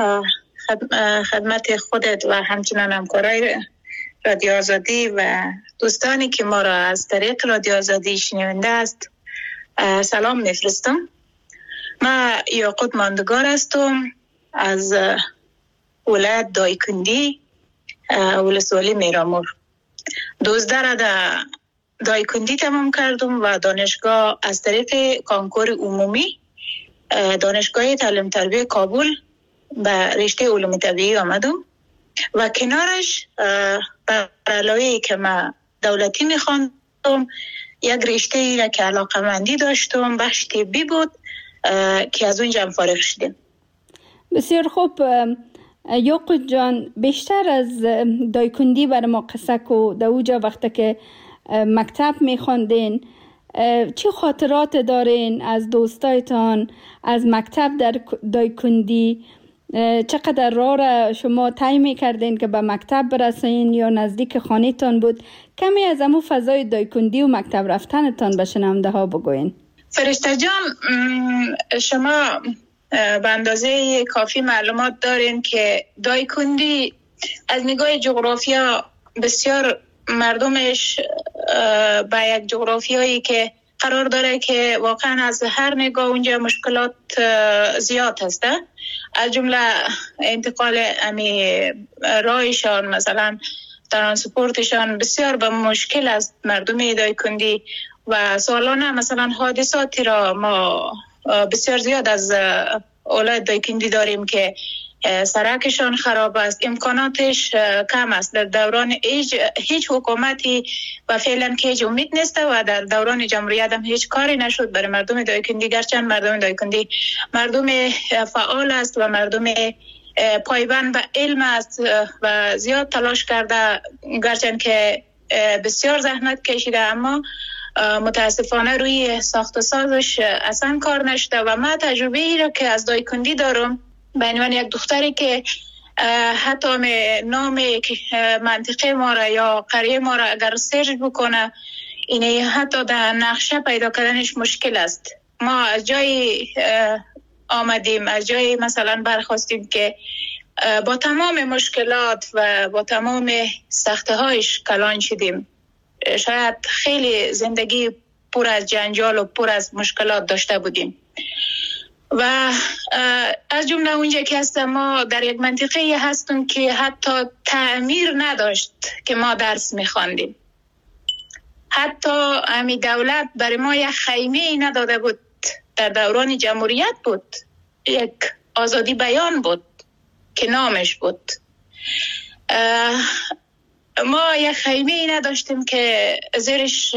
خدمت خودت و همچنان همکارای رادیو آزادی و دوستانی که ما را از طریق رادیو آزادی شنونده است سلام میفرستم. ما یاقوت ماندگار هستم از ولایت دایکندی، ولسوالی میرامور. دوزده را در دایکندی تمام کردم و دانشگاه از طریق کانکور عمومی دانشگاه تعلیم تربیه کابل به رشته علوم طبیعی آمدم و کنارش بر علاوه که من دولتی میخواندم یک رشته ای را که علاقه مندی داشتم بخش طبی بود که از اونجا هم فارغ شدیم. بسیار خوب. یعقوب جان، بیشتر از دایکندی بر ما قصه کو. در اوجا وقتی که مکتب میخوندین چه خاطرات دارین از دوستایتان از مکتب در دایکندی؟ چقدر راه را شما طی میکردین که به مکتب برسین یا نزدیک خانه‌تان بود؟ کمی از امو فضای دایکندی و مکتب رفتنتان به شنونده ها بگوین. فرشته جان، شما به اندازه کافی معلومات دارین که دایکندی از نگاه جغرافیا بسیار مردمش با یک جغرافیایی که قرار داره که واقعا از هر نگاه اونجا مشکلات زیاد هسته، از جمله انتقال امی رایشان، مثلا ترانسپورتشان بسیار به مشکل است مردم دایکندی و سالانه مثلا حادثاتی را ما بسیار زیاد از اولاد دایکندی داریم که سرکشان خراب است، امکاناتش کم است. در دوران هیچ, هیچ حکومتی و فعلا که هیچ امید نیست و در دوران جمهوریت هم هیچ کاری نشد برای مردم دایکندی، گرچند مردم دایکندی مردم فعال است و مردم پایبند به علم است و زیاد تلاش کرده، گرچند که بسیار زحمت کشیده، اما متاسفانه روی ساخت و سازش اصلا کار نشده. و من تجربه ای را که از دایکندی دارم به عنوان یک دختری که حتی نام منطقه ما را یا قریه ما را اگر سرچ بکنه، اینه حتی در نقشه پیدا کردنش مشکل است. ما از جای آمدیم، از جای مثلا برخواستیم که با تمام مشکلات و با تمام سخته هایش کلان شدیم. شاید خیلی زندگی پر از جنجال و پر از مشکلات داشته بودیم و از جمله اونجا که هستم ما در یک منطقه هستیم که حتی تعمیر نداشت که ما درس میخواندیم. حتی امی دولت برای ما یک خیمه نداده بود. در دوران جمهوریت بود، یک آزادی بیان بود که نامش بود. ما یک خیمه نداشتیم که زیرش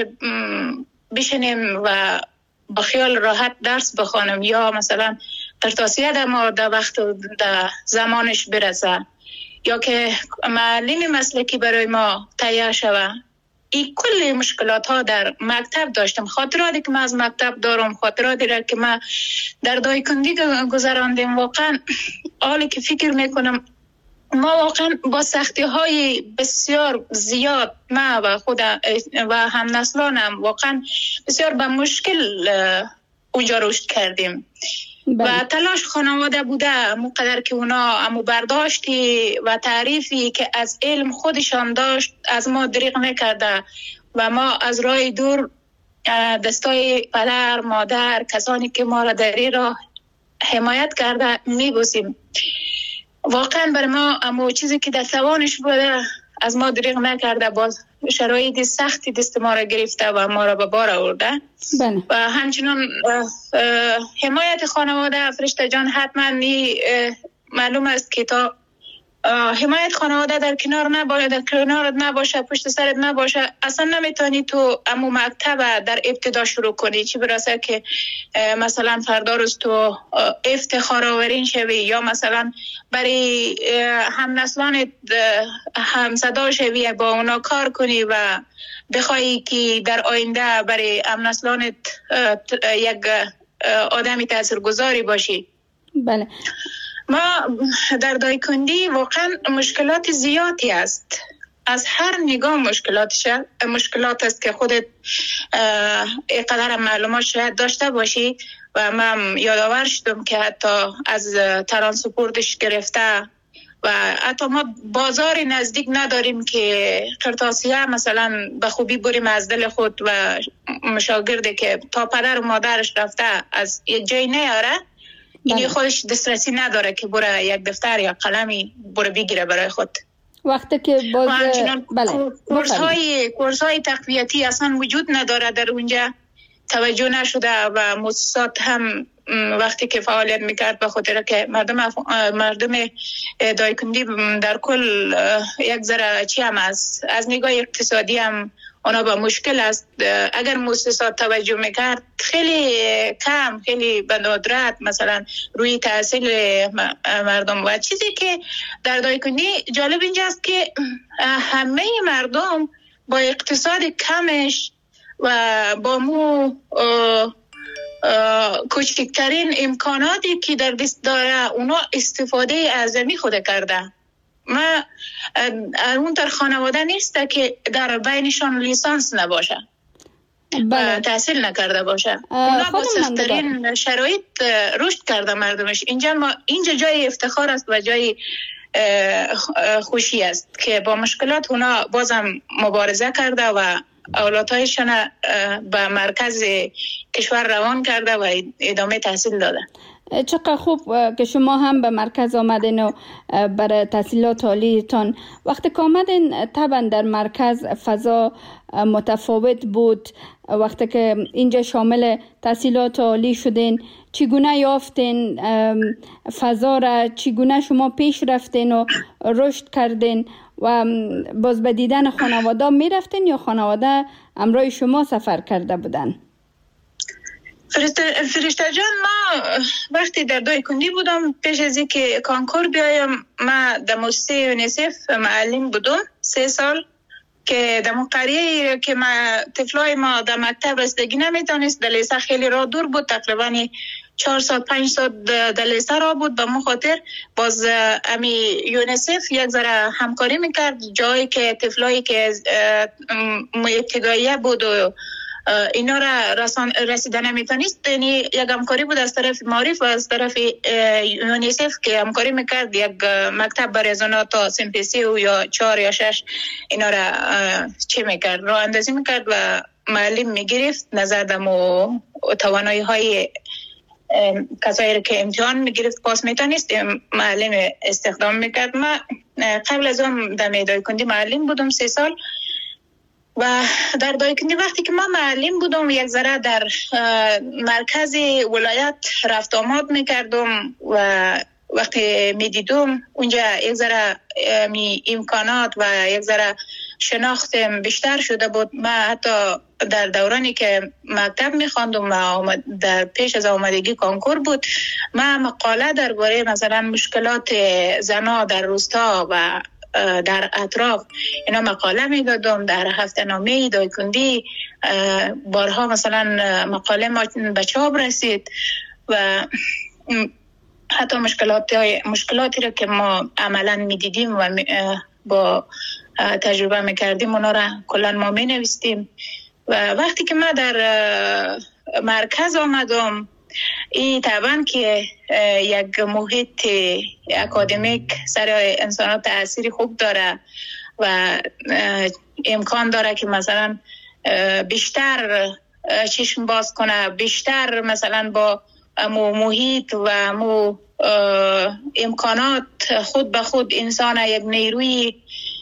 بشنیم و با خیال راحت درس بخوانم یا مثلا ترتاسیه ما در وقت در زمانش برسه یا که معلم مسلکی برای ما تیار شوه. این کل مشکلات ها در مکتب داشتم. خاطراتی که من از مکتب دارم، خاطراتی را که من در دایکندی گذراندیم، واقعا حالی که فکر میکنم ما واقعا با سختی های بسیار زیاد، ما و خود و هم نسلانم واقعا بسیار به مشکل اونجا رشد کردیم. بله. و تلاش خانواده بوده مقدر که اونا امو برداشتی و تعریفی که از علم خودشان داشت از ما دریغ نکرده و ما از راه دور دستای پدر، مادر، کسانی که ما را در این راه حمایت کرده میبوسیم. واقعا بر ما امو چیزی که در توانش بوده از ما دریغ نکرده، باز شرایط سختی دست ما را گرفته و ما را به بار آورده. بله. و همچنان حمایت خانواده فرشته جان حتما معلوم است که تا حمایت خانواده در کنار نباشه، در کنارت نباشه، پشت سرت نباشه، اصلا نمیتونی تو امو مکتب در ابتدا شروع کنی، چی برسه که مثلا فردا روز تو افتخار آورین شوی یا مثلا برای هم نسلانت هم صدا شوی، با اونا کار کنی و بخوایی که در آینده برای هم نسلانت یک آدمی تاثیرگذاری باشی. بله. ما در دایکندی واقعا مشکلات زیادی است، از هر نگاه مشکلاتش مشکلات است که خودت اینقدر معلومات شاید داشته باشی و من یادآور شدم که حتی از ترانسپورتش گرفته و حتی ما بازار نزدیک نداریم که قرطاسیه مثلا به خوبی بریم از دل خود و مشاگرده که تا پدر و مادرش رفته از یک جای نیاره، اینی خودش دسترسی نداره که بره یک دفتر یا قلمی بره بگیره برای خود. وقتی که باز بله کورس های کورس های تقویتی اصلا وجود نداره در اونجا، توجه نشده و مؤسسات هم وقتی که فعالیت میکرد به خاطر که مردم اف... مردم دایکندی در کل یک ذره چی هم از از نگاه اقتصادی هم اونا با مشکل است. اگر مؤسسات توجه میکرد خیلی کم، خیلی به ندرت مثلا روی تحصیل مردم. و چیزی که در دایکنی جالب اینجاست که همه مردم با اقتصاد کمش و با مو کوچکترین امکاناتی که در دست داره اونا استفاده اعظمی خود کرده. ما اون در خانواده نیست که در بینشان لیسانس نباشه، بله. تحصیل نکرده باشه. اونا با سخت‌ترین شرایط رشد کرده مردمش. اینجا ما اینجا جای افتخار است و جای خوشی است که با مشکلات اونا بازم مبارزه کرده و اولادهایشان به مرکز کشور روان کرده و ادامه تحصیل داده. چقدر خوب که شما هم به مرکز آمدین و برای تحصیلات عالیتان. وقتی که آمدین طبعا در مرکز فضا متفاوت بود. وقتی که اینجا شامل تحصیلات عالی شدین چگونه یافتین فضا را؟ چگونه شما پیش رفتین و رشد کردین و باز به دیدن خانواده می رفتین یا خانواده همراه شما سفر کرده بودن؟ فرشته جان، ما وقتی در دایکنی بودم پیش از اینکه کانکور بیایم ما در مؤسسه یونیسف معلم بودم سه سال که در قریه که ما طفلای ما در مکتب رسیدگی نمیتونست، در لیسه خیلی راه دور بود، تقریبا چهار ساعت پنج ساعت در لیسه راه بود. به من خاطر باز امی یونیسف یک ذره همکاری میکرد جایی که طفلایی که ابتداییه بود و اینا را رسان رسیده نمیتونست، یعنی یک همکاری بود از طرف معارف و از طرف یونیسف که همکاری میکرد یک مکتب برای زنا تا سمپسی و یا چهار یا شش اینا را چه میکرد، راه اندازی میکرد و معلم میگرفت نظر دمو توانایی های کسایی که امتحان میگرفت پاس میتونست معلم استخدام میکرد. ما قبل از اون در دایکنی معلم بودم سه سال و در دایکنی وقتی که من معلم بودم یک ذره در مرکز ولایت رفت آمد میکردم و وقتی میدیدم اونجا یک ذره امکانات و یک ذره شناختم بیشتر شده بود. من حتی در دورانی که مکتب میخواندم و در پیش از آمدگی کانکور بود، من مقاله درباره مثلا مشکلات زنا در روستا و در اطراف اینا مقاله میدادم در هفته نامه دایکندی. بارها مثلا مقاله ما به چاپ رسید و حتی مشکلات مشکلاتی رو که ما عملا میدیدیم و با تجربه میکردیم اونا را کلا ما می نویستیم. و وقتی که ما در مرکز آمدم، این طبعا که یک محیط اکادمیک سر انسانات تأثیر خوب داره و امکان داره که مثلا بیشتر چشم باز کنه، بیشتر مثلا با مو محیط و مو امکانات خود به خود انسان یک نیروی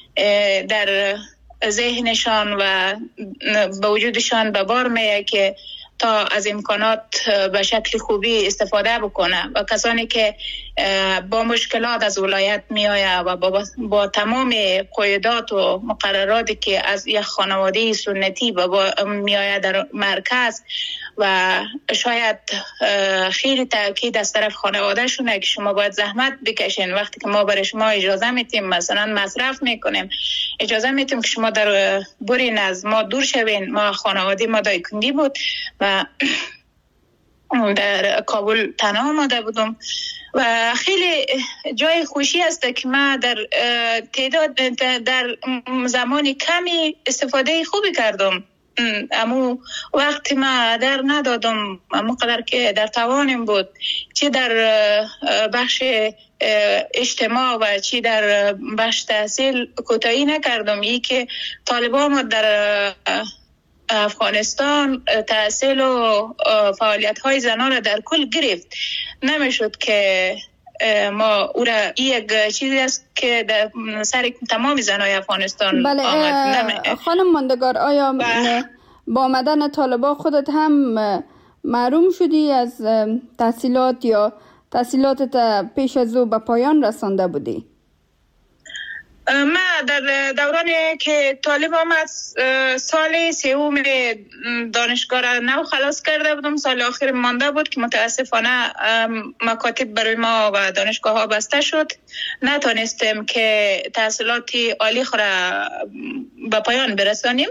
در ذهنشان و به وجودشان به بار میه که تا از امکانات به شکل خوبی استفاده بکنه. و کسانی که با مشکلات از ولایت میآیه و با, با تمام قاعدات و مقرراتی که از یک خانواده سنتی میآیه در مرکز و شاید خیلی تاکید از طرف خانواده شونه که شما باید زحمت بکشین. وقتی که ما برای شما اجازه میتیم مثلا مصرف میکنیم، اجازه میتیم که شما در برین از ما دور شوین. ما خانواده ما دایکندی بود و در کابل تنها آمده بودم و خیلی جای خوشی است که ما در تعداد در زمان کمی استفاده خوبی کردم. امو وقتی ما در ندادم امو قدر که در توانم بود، چی در بخش اجتماع و چی در بخش تحصیل کوتاهی نکردم. ای که طالبان در افغانستان تحصیل و فعالیت های زنان در کل گرفت، نمیشد که ما او را یک چیزی است که در سر تمام زنای افغانستان بله آمد. خانم ماندگار، آیا بله. با آمدن طالبان خودت هم محروم شدی از تحصیلات یا تحصیلاتت پیش از او به پایان رسانده بودی؟ من در دورانی که طالب آمد سال سوم دانشگاه را نو خلاص کرده بودم. سال آخر مانده بود که متاسفانه مکاتب برای ما و دانشگاه ها بسته شد. نتونستیم که تحصیلات عالی خود را به پایان برسانیم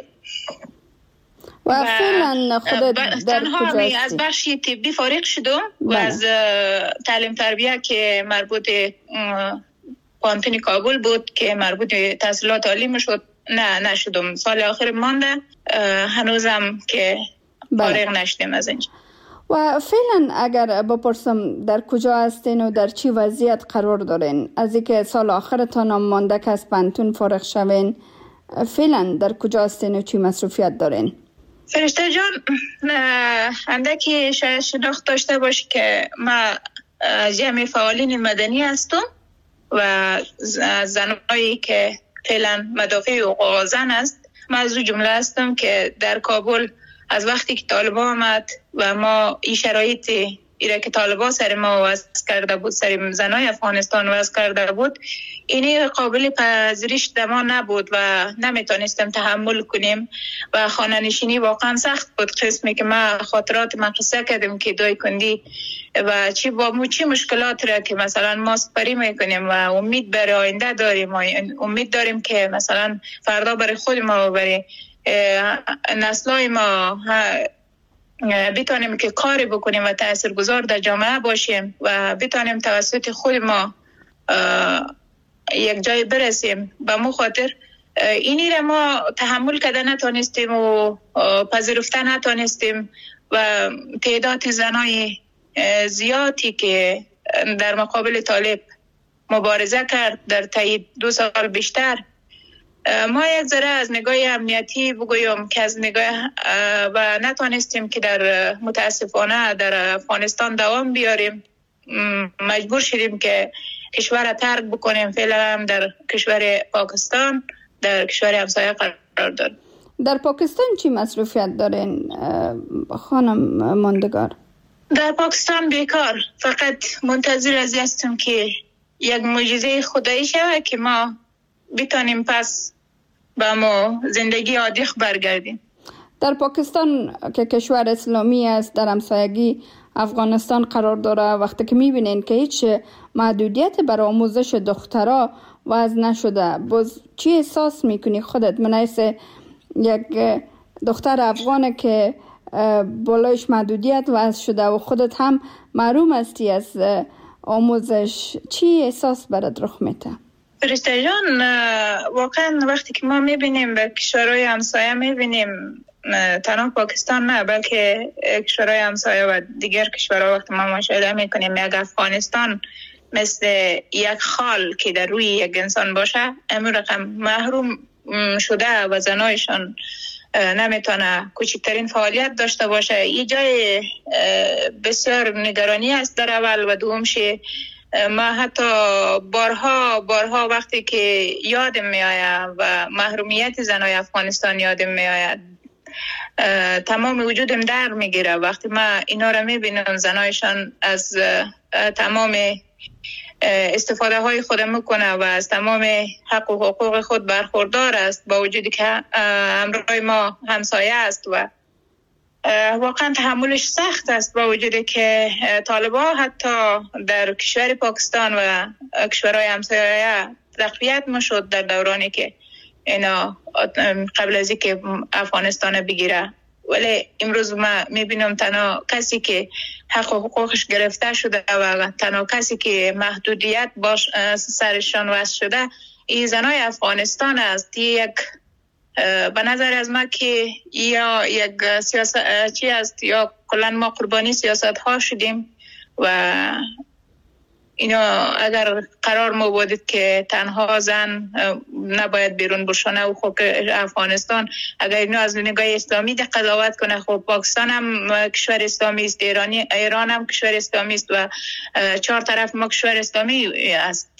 و فعلا خودت در کجا از بخش طبی فارغ شدم و از تعلیم تربیه که مربوط پانتون کابل بود که مربوط به تحصیلات عالی میشد نه نشدم. سال آخر مانده هنوزم که فارغ نشدیم از اینجا. و فعلا اگر بپرسم در کجا هستین و در چی وضعیت قرار دارین از اینکه سال آخرتان هم مانده که از پانتون فارغ شوین، فعلا در کجا هستین و چی مصروفیت دارین؟ فرشته جان، اندکی شاید شناخت داشته باشی که ما جمع فعالین مدنی هستم و زنایی که فعلا مدافع حقوق زن است. من از اون جمله هستم که در کابل از وقتی که طالبان آمد و ما این شرایطی ایره که طالبان سر ما وضع کرده بود، سر زنای افغانستان وضع کرده بود، اینی قابل پذیرش در ما نبود و نمیتونستیم تحمل کنیم و خانه نشینی واقعا سخت بود. قسمی که ما خاطرات ما قصه کردیم که دای کندی و چی با مو چی مشکلات را که مثلا ما سپری میکنیم و امید برای آینده داریم و امید داریم که مثلا فردا برای خود ما و برای نسلای ما بتانیم که کاری بکنیم و تاثیرگذار در جامعه باشیم و بتانیم توسط خود ما یک جای برسیم. به مو خاطر اینی را ما تحمل کرده نتونستیم و پذیرفته نتونستیم و تعداد زنای زیادی که در مقابل طالب مبارزه کرد در طی دو سال بیشتر، ما یک ذره از نگاه امنیتی بگویم که از نگاه و نتونستیم که در متاسفانه در افغانستان دوام بیاریم. مجبور شدیم که کشور را ترک بکنیم. فعلا هم در کشور پاکستان در کشور همسایه قرار داریم. در پاکستان چی مصروفیت دارین خانم ماندگار؟ در پاکستان بیکار، فقط منتظر از هستم که یک معجزه خدایی شود که ما بتانیم پس با ما زندگی عادی برگردیم. در پاکستان که کشور اسلامی است در همسایگی افغانستان قرار داره، وقتی که میبینین که هیچ محدودیت برای آموزش دخترها وضع نشده، باز چی احساس میکنی خودت منایس یک دختر افغانه که بالایش محدودیت وضع شده و خودت هم محروم هستی از آموزش، چی احساس برات رخ میده؟ فرشته جان، واقعا وقتی که ما میبینیم به کشورهای همسایه میبینیم، تنها پاکستان نه بلکه کشورهای همسایه و دیگر کشورها، وقتی ما مشاهده میکنیم یک افغانستان مثل یک خال که در روی یک انسان باشه، امور رقم محروم شده و زنایشان نمیتونه کوچکترین فعالیت داشته باشه. این جای بسیار نگرانی است در اول و دومش. ما حتی بارها بارها وقتی که یادم می آید و محرومیت زنای افغانستان یادم می آید، تمام وجودم در می گیره وقتی ما اینا را می بینم. زنایشان از تمام استفاده های خود میکنه و از تمام حق و حقوق خود برخوردار است، با وجودی که همراه ما همسایه است و واقعا تحملش سخت است، با وجودی که طالبان حتی در کشور پاکستان و کشورهای همسایه تقویت میشد در دورانی که اینا قبل از اینکه افغانستان بگیره، ولی امروز ما میبینم تنها کسی که حق و حقوقش گرفته شده و تنها کسی که محدودیت باش سرشان وضع شده این زنای افغانستان است. یک به نظر از ما که یا یک سیاست چی است یا کلا ما قربانی سیاست ها شدیم و اینا اگر قرار ما بودید که تنها زن نباید بیرون بشونه و خب افغانستان اگر اینو از نگاه اسلامی ده قضاوت کنه، خب پاکستان هم کشور اسلامی است، ایرانی ایران هم کشور اسلامی است و چهار طرف ما کشور اسلامی است.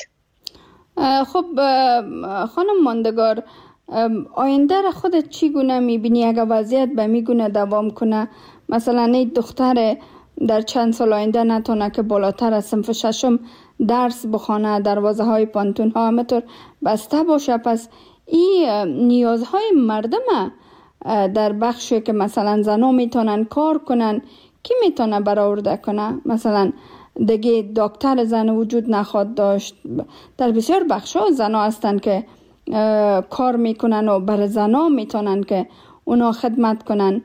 خب خانم ماندگار، آینده را خودت چیگونه میبینی اگر وضعیت به میگونه دوام کنه؟ مثلا این دختر در چند سال آینده نتونه که بالاتر از صنف ششم درس بخونه، دروازه های پانتون ها همطور بسته باشه. پس این نیازهای مردم در بخشی که مثلا زنها میتونن کار کنن، کی میتونه برآورده کنه؟ مثلا دیگه دکتر زن وجود نخواد داشت. در بسیار بخش ها زنها هستن که کار میکنن و برای زنها میتونن که اونا خدمت کنن.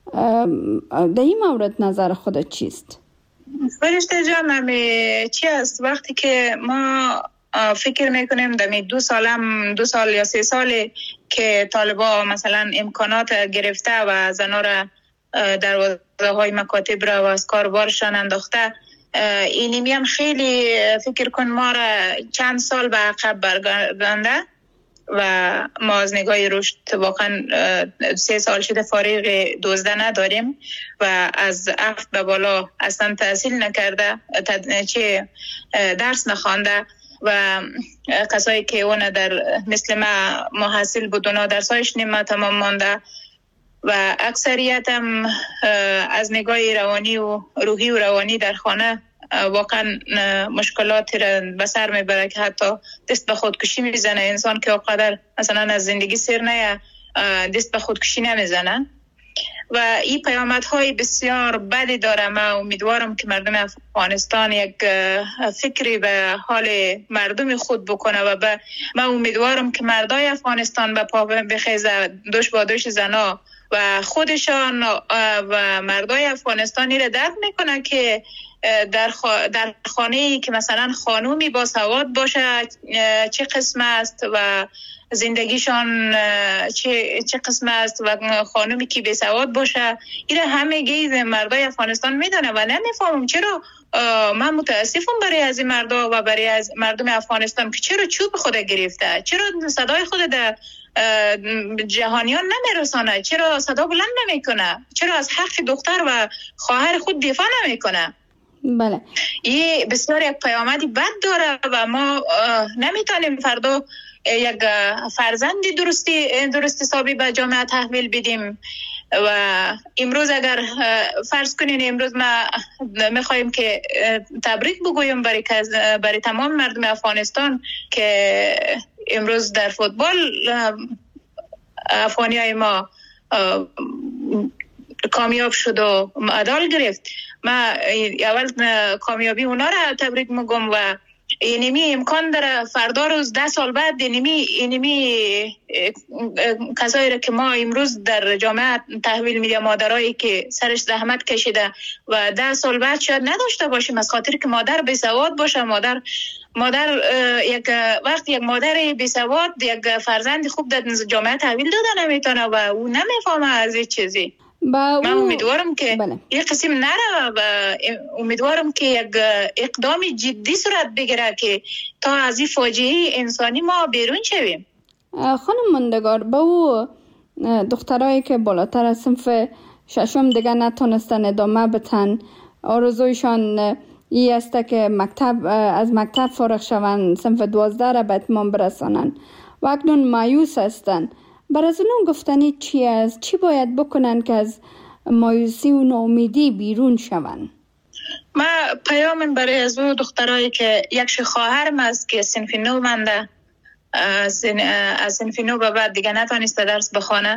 در این مورد نظر خودت چیست؟ فرشته جان، همی چی است وقتی که ما فکر میکنیم دمی دو سالم دو سال یا سه سال که طالبا مثلا امکانات گرفته و زنها را در های مکاتب را و از کاربارشان انداخته، اینمی هم خیلی فکر کن ما را چند سال به عقب برگردانده و ما از نگاه رشد واقعا سه سال شده فارغ دوزده نداریم و از افت به بالا اصلا تحصیل نکرده، چه درس نخوانده و کسایی که اون در مثل ما محصل بود اونا درسایش نیمه تمام مانده و اکثریت هم از نگاه روانی و روحی و روانی در خانه واقعا مشکلات را به سر میبره که حتی دست به خودکشی میزنه. انسان که اقدر مثلا از زندگی سیر نه دست به خودکشی نمیزنه و این پیامدهای بسیار بدی داره. من امیدوارم که مردم افغانستان یک فکری به حال مردم خود بکنه و به من امیدوارم که مردای افغانستان به پا بخیزه، دوش با دوش زنا و خودشان و مردای افغانستانی را درک میکنه که در خ... در خانه‌ای که مثلا خانومی با سواد باشه چه قسم است و زندگیشان چه چه قسم است و خانومی که بی سواد باشه، این همگی مردای افغانستان میدونه و نمیفهمم چرا. من متاسفم برای از این مردا و برای از مردم افغانستان که چرا چوب خود گرفته، چرا صدای خود در جهانیان نمیرسانه، چرا صدا بلند نمیکنه، چرا از حق دختر و خواهر خود دفاع نمیکنه. بله، این بسیار یک پیامدی بد داره و ما نمیتونیم فردا یک فرزندی درستی درست حسابی به جامعه تحویل بدیم. و امروز اگر فرض کنین امروز ما میخوایم که تبریک بگویم برای برای تمام مردم افغانستان که امروز در فوتبال افغانی های ما کامیاب شد و مدال گرفت. ما اول کامیابی اونا را تبریک میگم و اینمی امکان داره فردا روز ده سال بعد اینمی اینمی کسایی را که ما امروز در جامعه تحویل میدیم، مادرایی که سرش زحمت کشیده و ده سال بعد شاید نداشته باشیم از خاطر که مادر بی سواد باشه. مادر مادر یک وقت یک مادر بی سواد یک فرزند خوب در جامعه تحویل داده نمیتونه و او نمیفهمه از این چیزی. من امیدوارم که بله. یک قسم نره و امیدوارم که یک اقدام جدی صورت بگیره که تا از این فاجعه انسانی ما بیرون شویم. خانم مندگار، با او دخترایی که بالاتر از صنف ششم دیگه نتونستن ادامه بتن، آرزویشان ای است که مکتب از مکتب فارغ شوند، صنف دوازده را به اتمام برسانن و اکنون مایوس هستند، برای از اونون گفتنی چی است؟ چی باید بکنن که از مایوسی و ناامیدی بیرون شون؟ ما پیام برای از اون دخترایی که یک خواهرم است که صنف نو منده، از صنف نو به بعد دیگه نتونسته درس بخونه،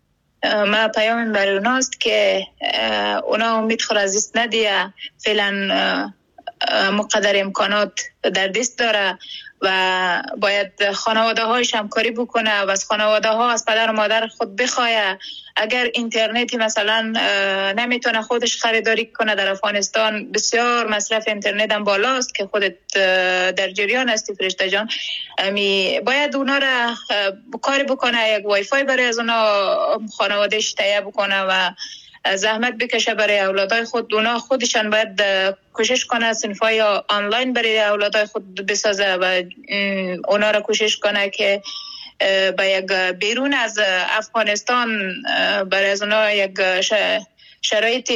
ما پیام برای اوناست که اونا امید خود از دست ندیه، فعلا مقدر امکانات در دست داره و باید خانواده هایش همکاری بکنه و از خانواده ها از پدر و مادر خود بخواه. اگر اینترنتی مثلا نمیتونه خودش خریداری کنه در افغانستان، بسیار مصرف اینترنت هم بالاست که خودت در جریان هستی فرشته جان، می باید اونا را کاری بکنه، یک وای فای برای از اونا خانوادهش تهیه بکنه و زحمت بکشه برای اولادای خود. اونا خودشان باید کوشش کنه صنفای آنلاین برای اولادای خود بسازه و اونا را کوشش کنه که با یک بیرون از افغانستان برای از اونا یک شرایط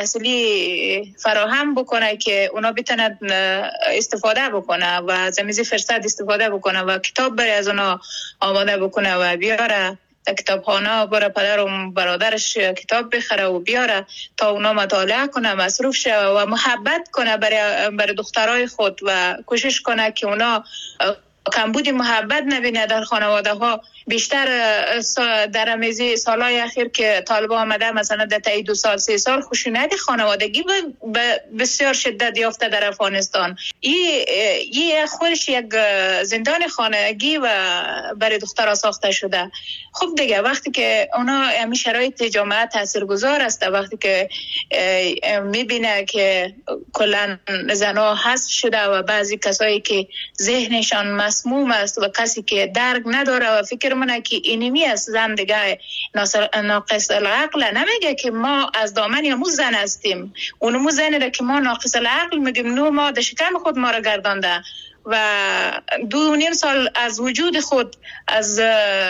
تحصیلی فراهم بکنه که اونا بتونن استفاده بکنه و از میزی فرصت استفاده بکنه و کتاب برای از اونا آماده بکنه و بیاره در کتابخانه بره پدر و برادرش کتاب بخره و بیاره تا اونا مطالعه کنه، مصروف شه و محبت کنه برای برای دخترای خود و کوشش کنه که اونا کمبود محبت نبینه در خانواده ها. بیشتر در امیزی سالهای اخیر که طالبان آمده مثلا در تایی دو سال سه سال خشونت خانوادگی به بسیار شدت یافته در افغانستان. این خودش یک زندان خانگی و برای دخترها ساخته شده. خب دیگه وقتی که اونا همین شرایط جامعه تاثیرگذار است، وقتی که میبینه که کلا زنها حذف شده و بعضی کسایی که ذهنشان مسموم است و کسی که درک نداره و فکر منه که اینمی است زن دیگه ناقص العقل، نمیگه که ما از دامن یا مو زن هستیم، اونمو زنی را که ما ناقص العقل میگیم نو ما در شکم خود ما را گردانده و دو نیم سال از وجود خود از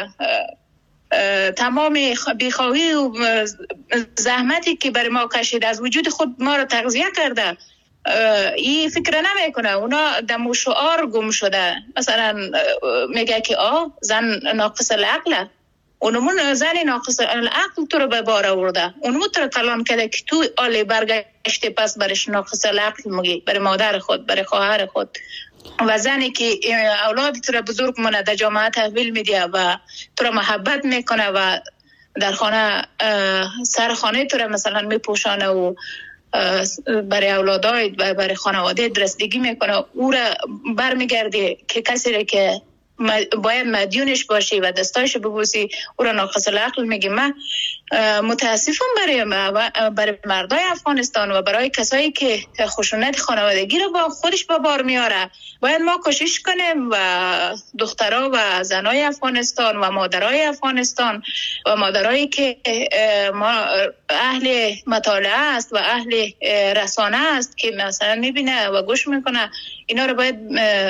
تمام بیخواهی و زحمتی که برای ما کشید از وجود خود ما را تغذیه کرده. این فکر نمیکنه، اونا دمو شعار گم شده. مثلا میگه که آ زن ناقص العقله، اونمون زن ناقص العقل تو رو به بار آورده، اونمون تو رو کلام کرده که تو آلی برگشتی پس برش ناقص العقل میگی، برای مادر خود، برای خواهر خود. و زنی که اولاد تو رو بزرگ مونه در جامعه تحویل میده و تو رو محبت میکنه و در خانه سر خانه تو رو مثلا میپوشانه و برای اولادای و برای خانواده درستگی میکنه، او را برمیگرده که کسی را که باید مدیونش باشی و دستایش ببوسی او را ناقص العقل میگی. من متاسفم برای برای مردای افغانستان و برای کسایی که خشونت خانوادگی رو با خودش به بار میاره. باید ما کوشش کنیم و دخترها و زنای افغانستان و مادرای افغانستان و مادرایی که ما اهل مطالعه است و اهل رسانه است که مثلا میبینه و گوش میکنه، اینا رو باید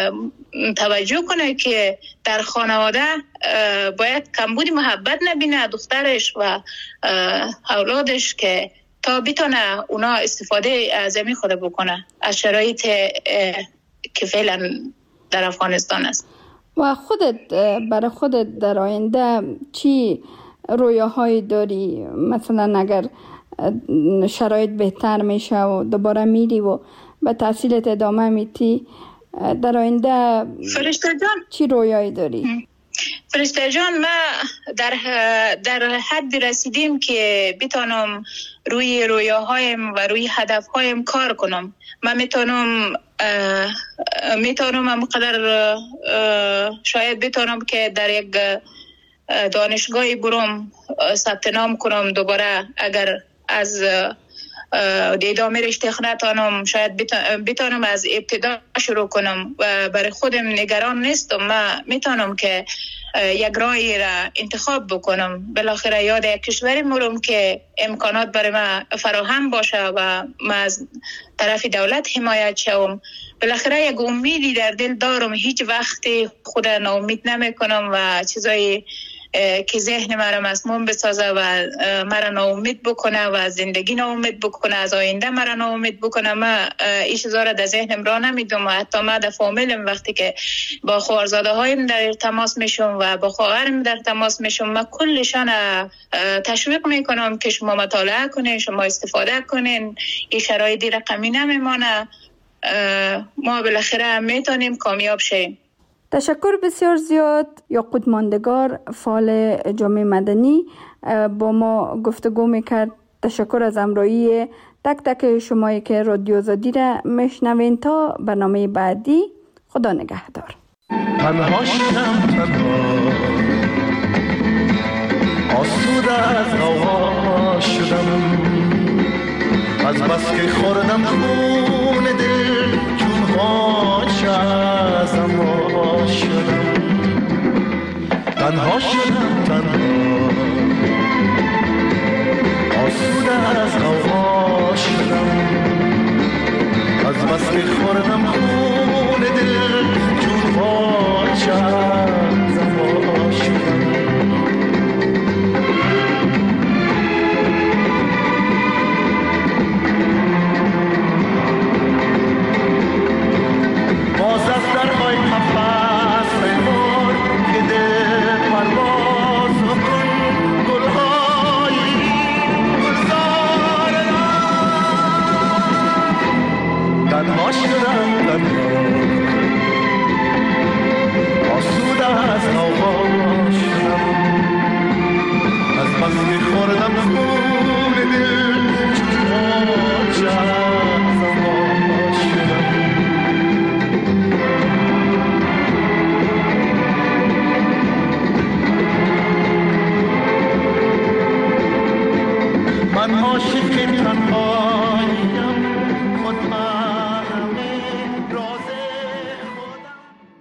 توجه کنه که در خانواده باید کمبود محبت نبینه دخترش و اولادش که تا بتونه اونا استفاده از زمین خود بکنه از شرایط که فعلا در افغانستان است. و خودت برای خودت در آینده چی رویاهایی داری؟ مثلا اگر شرایط بهتر میشه و دوباره میری و به تحصیلت ادامه میتی، در آینده فرشته جان چی رویایی داری؟ فرشته جان، ما در در حد رسیدیم که بتونم روی رویاهایم و روی هدفهایم کار کنم. من میتونم میتونم همقدر شاید بتونم که در یک دانشگاهی برم ثبت نام کنم دوباره، اگر از ادامه رشته نتونم شاید بتونم از ابتدا شروع کنم و برای خودم نگران نیستم. من میتونم که یک راهی را انتخاب بکنم، بالاخره یاد یک کشوری مرم که امکانات برای من فراهم باشه و من از طرف دولت حمایت شوم. بالاخره یک امیدی در دل دارم، هیچ وقتی خود ناامید نمی کنم و چیزایی که ذهن مرا مسموم بسازه و مرا ناامید بکنه و زندگی ناامید بکنه، از آینده مرا ناامید بکنه، من این چیزا را در ذهنم را نمیدم. و حتی من در فامیلم وقتی که با خواهرزاده هایم در تماس میشم و با خواهرم در تماس میشم، من کلشان تشویق میکنم که شما مطالعه کنین، شما استفاده کنین، این شرایطی رقمی نمیمانه، ما بالاخره میتونیم کامیاب شیم. تشکر بسیار زیاد. یاقوت ماندگار، فعال جامعه مدنی، با ما گفتگو میکرد. تشکر از همراهی تک تک شمایی که رادیو آزادی را میشنوین. تا برنامه بعدی، خدا نگهدار. تنها شدم، تنها آسوده از هوا شدم، از بس که خوردم خون دل چون ها چه از اما شدم. تنها شدم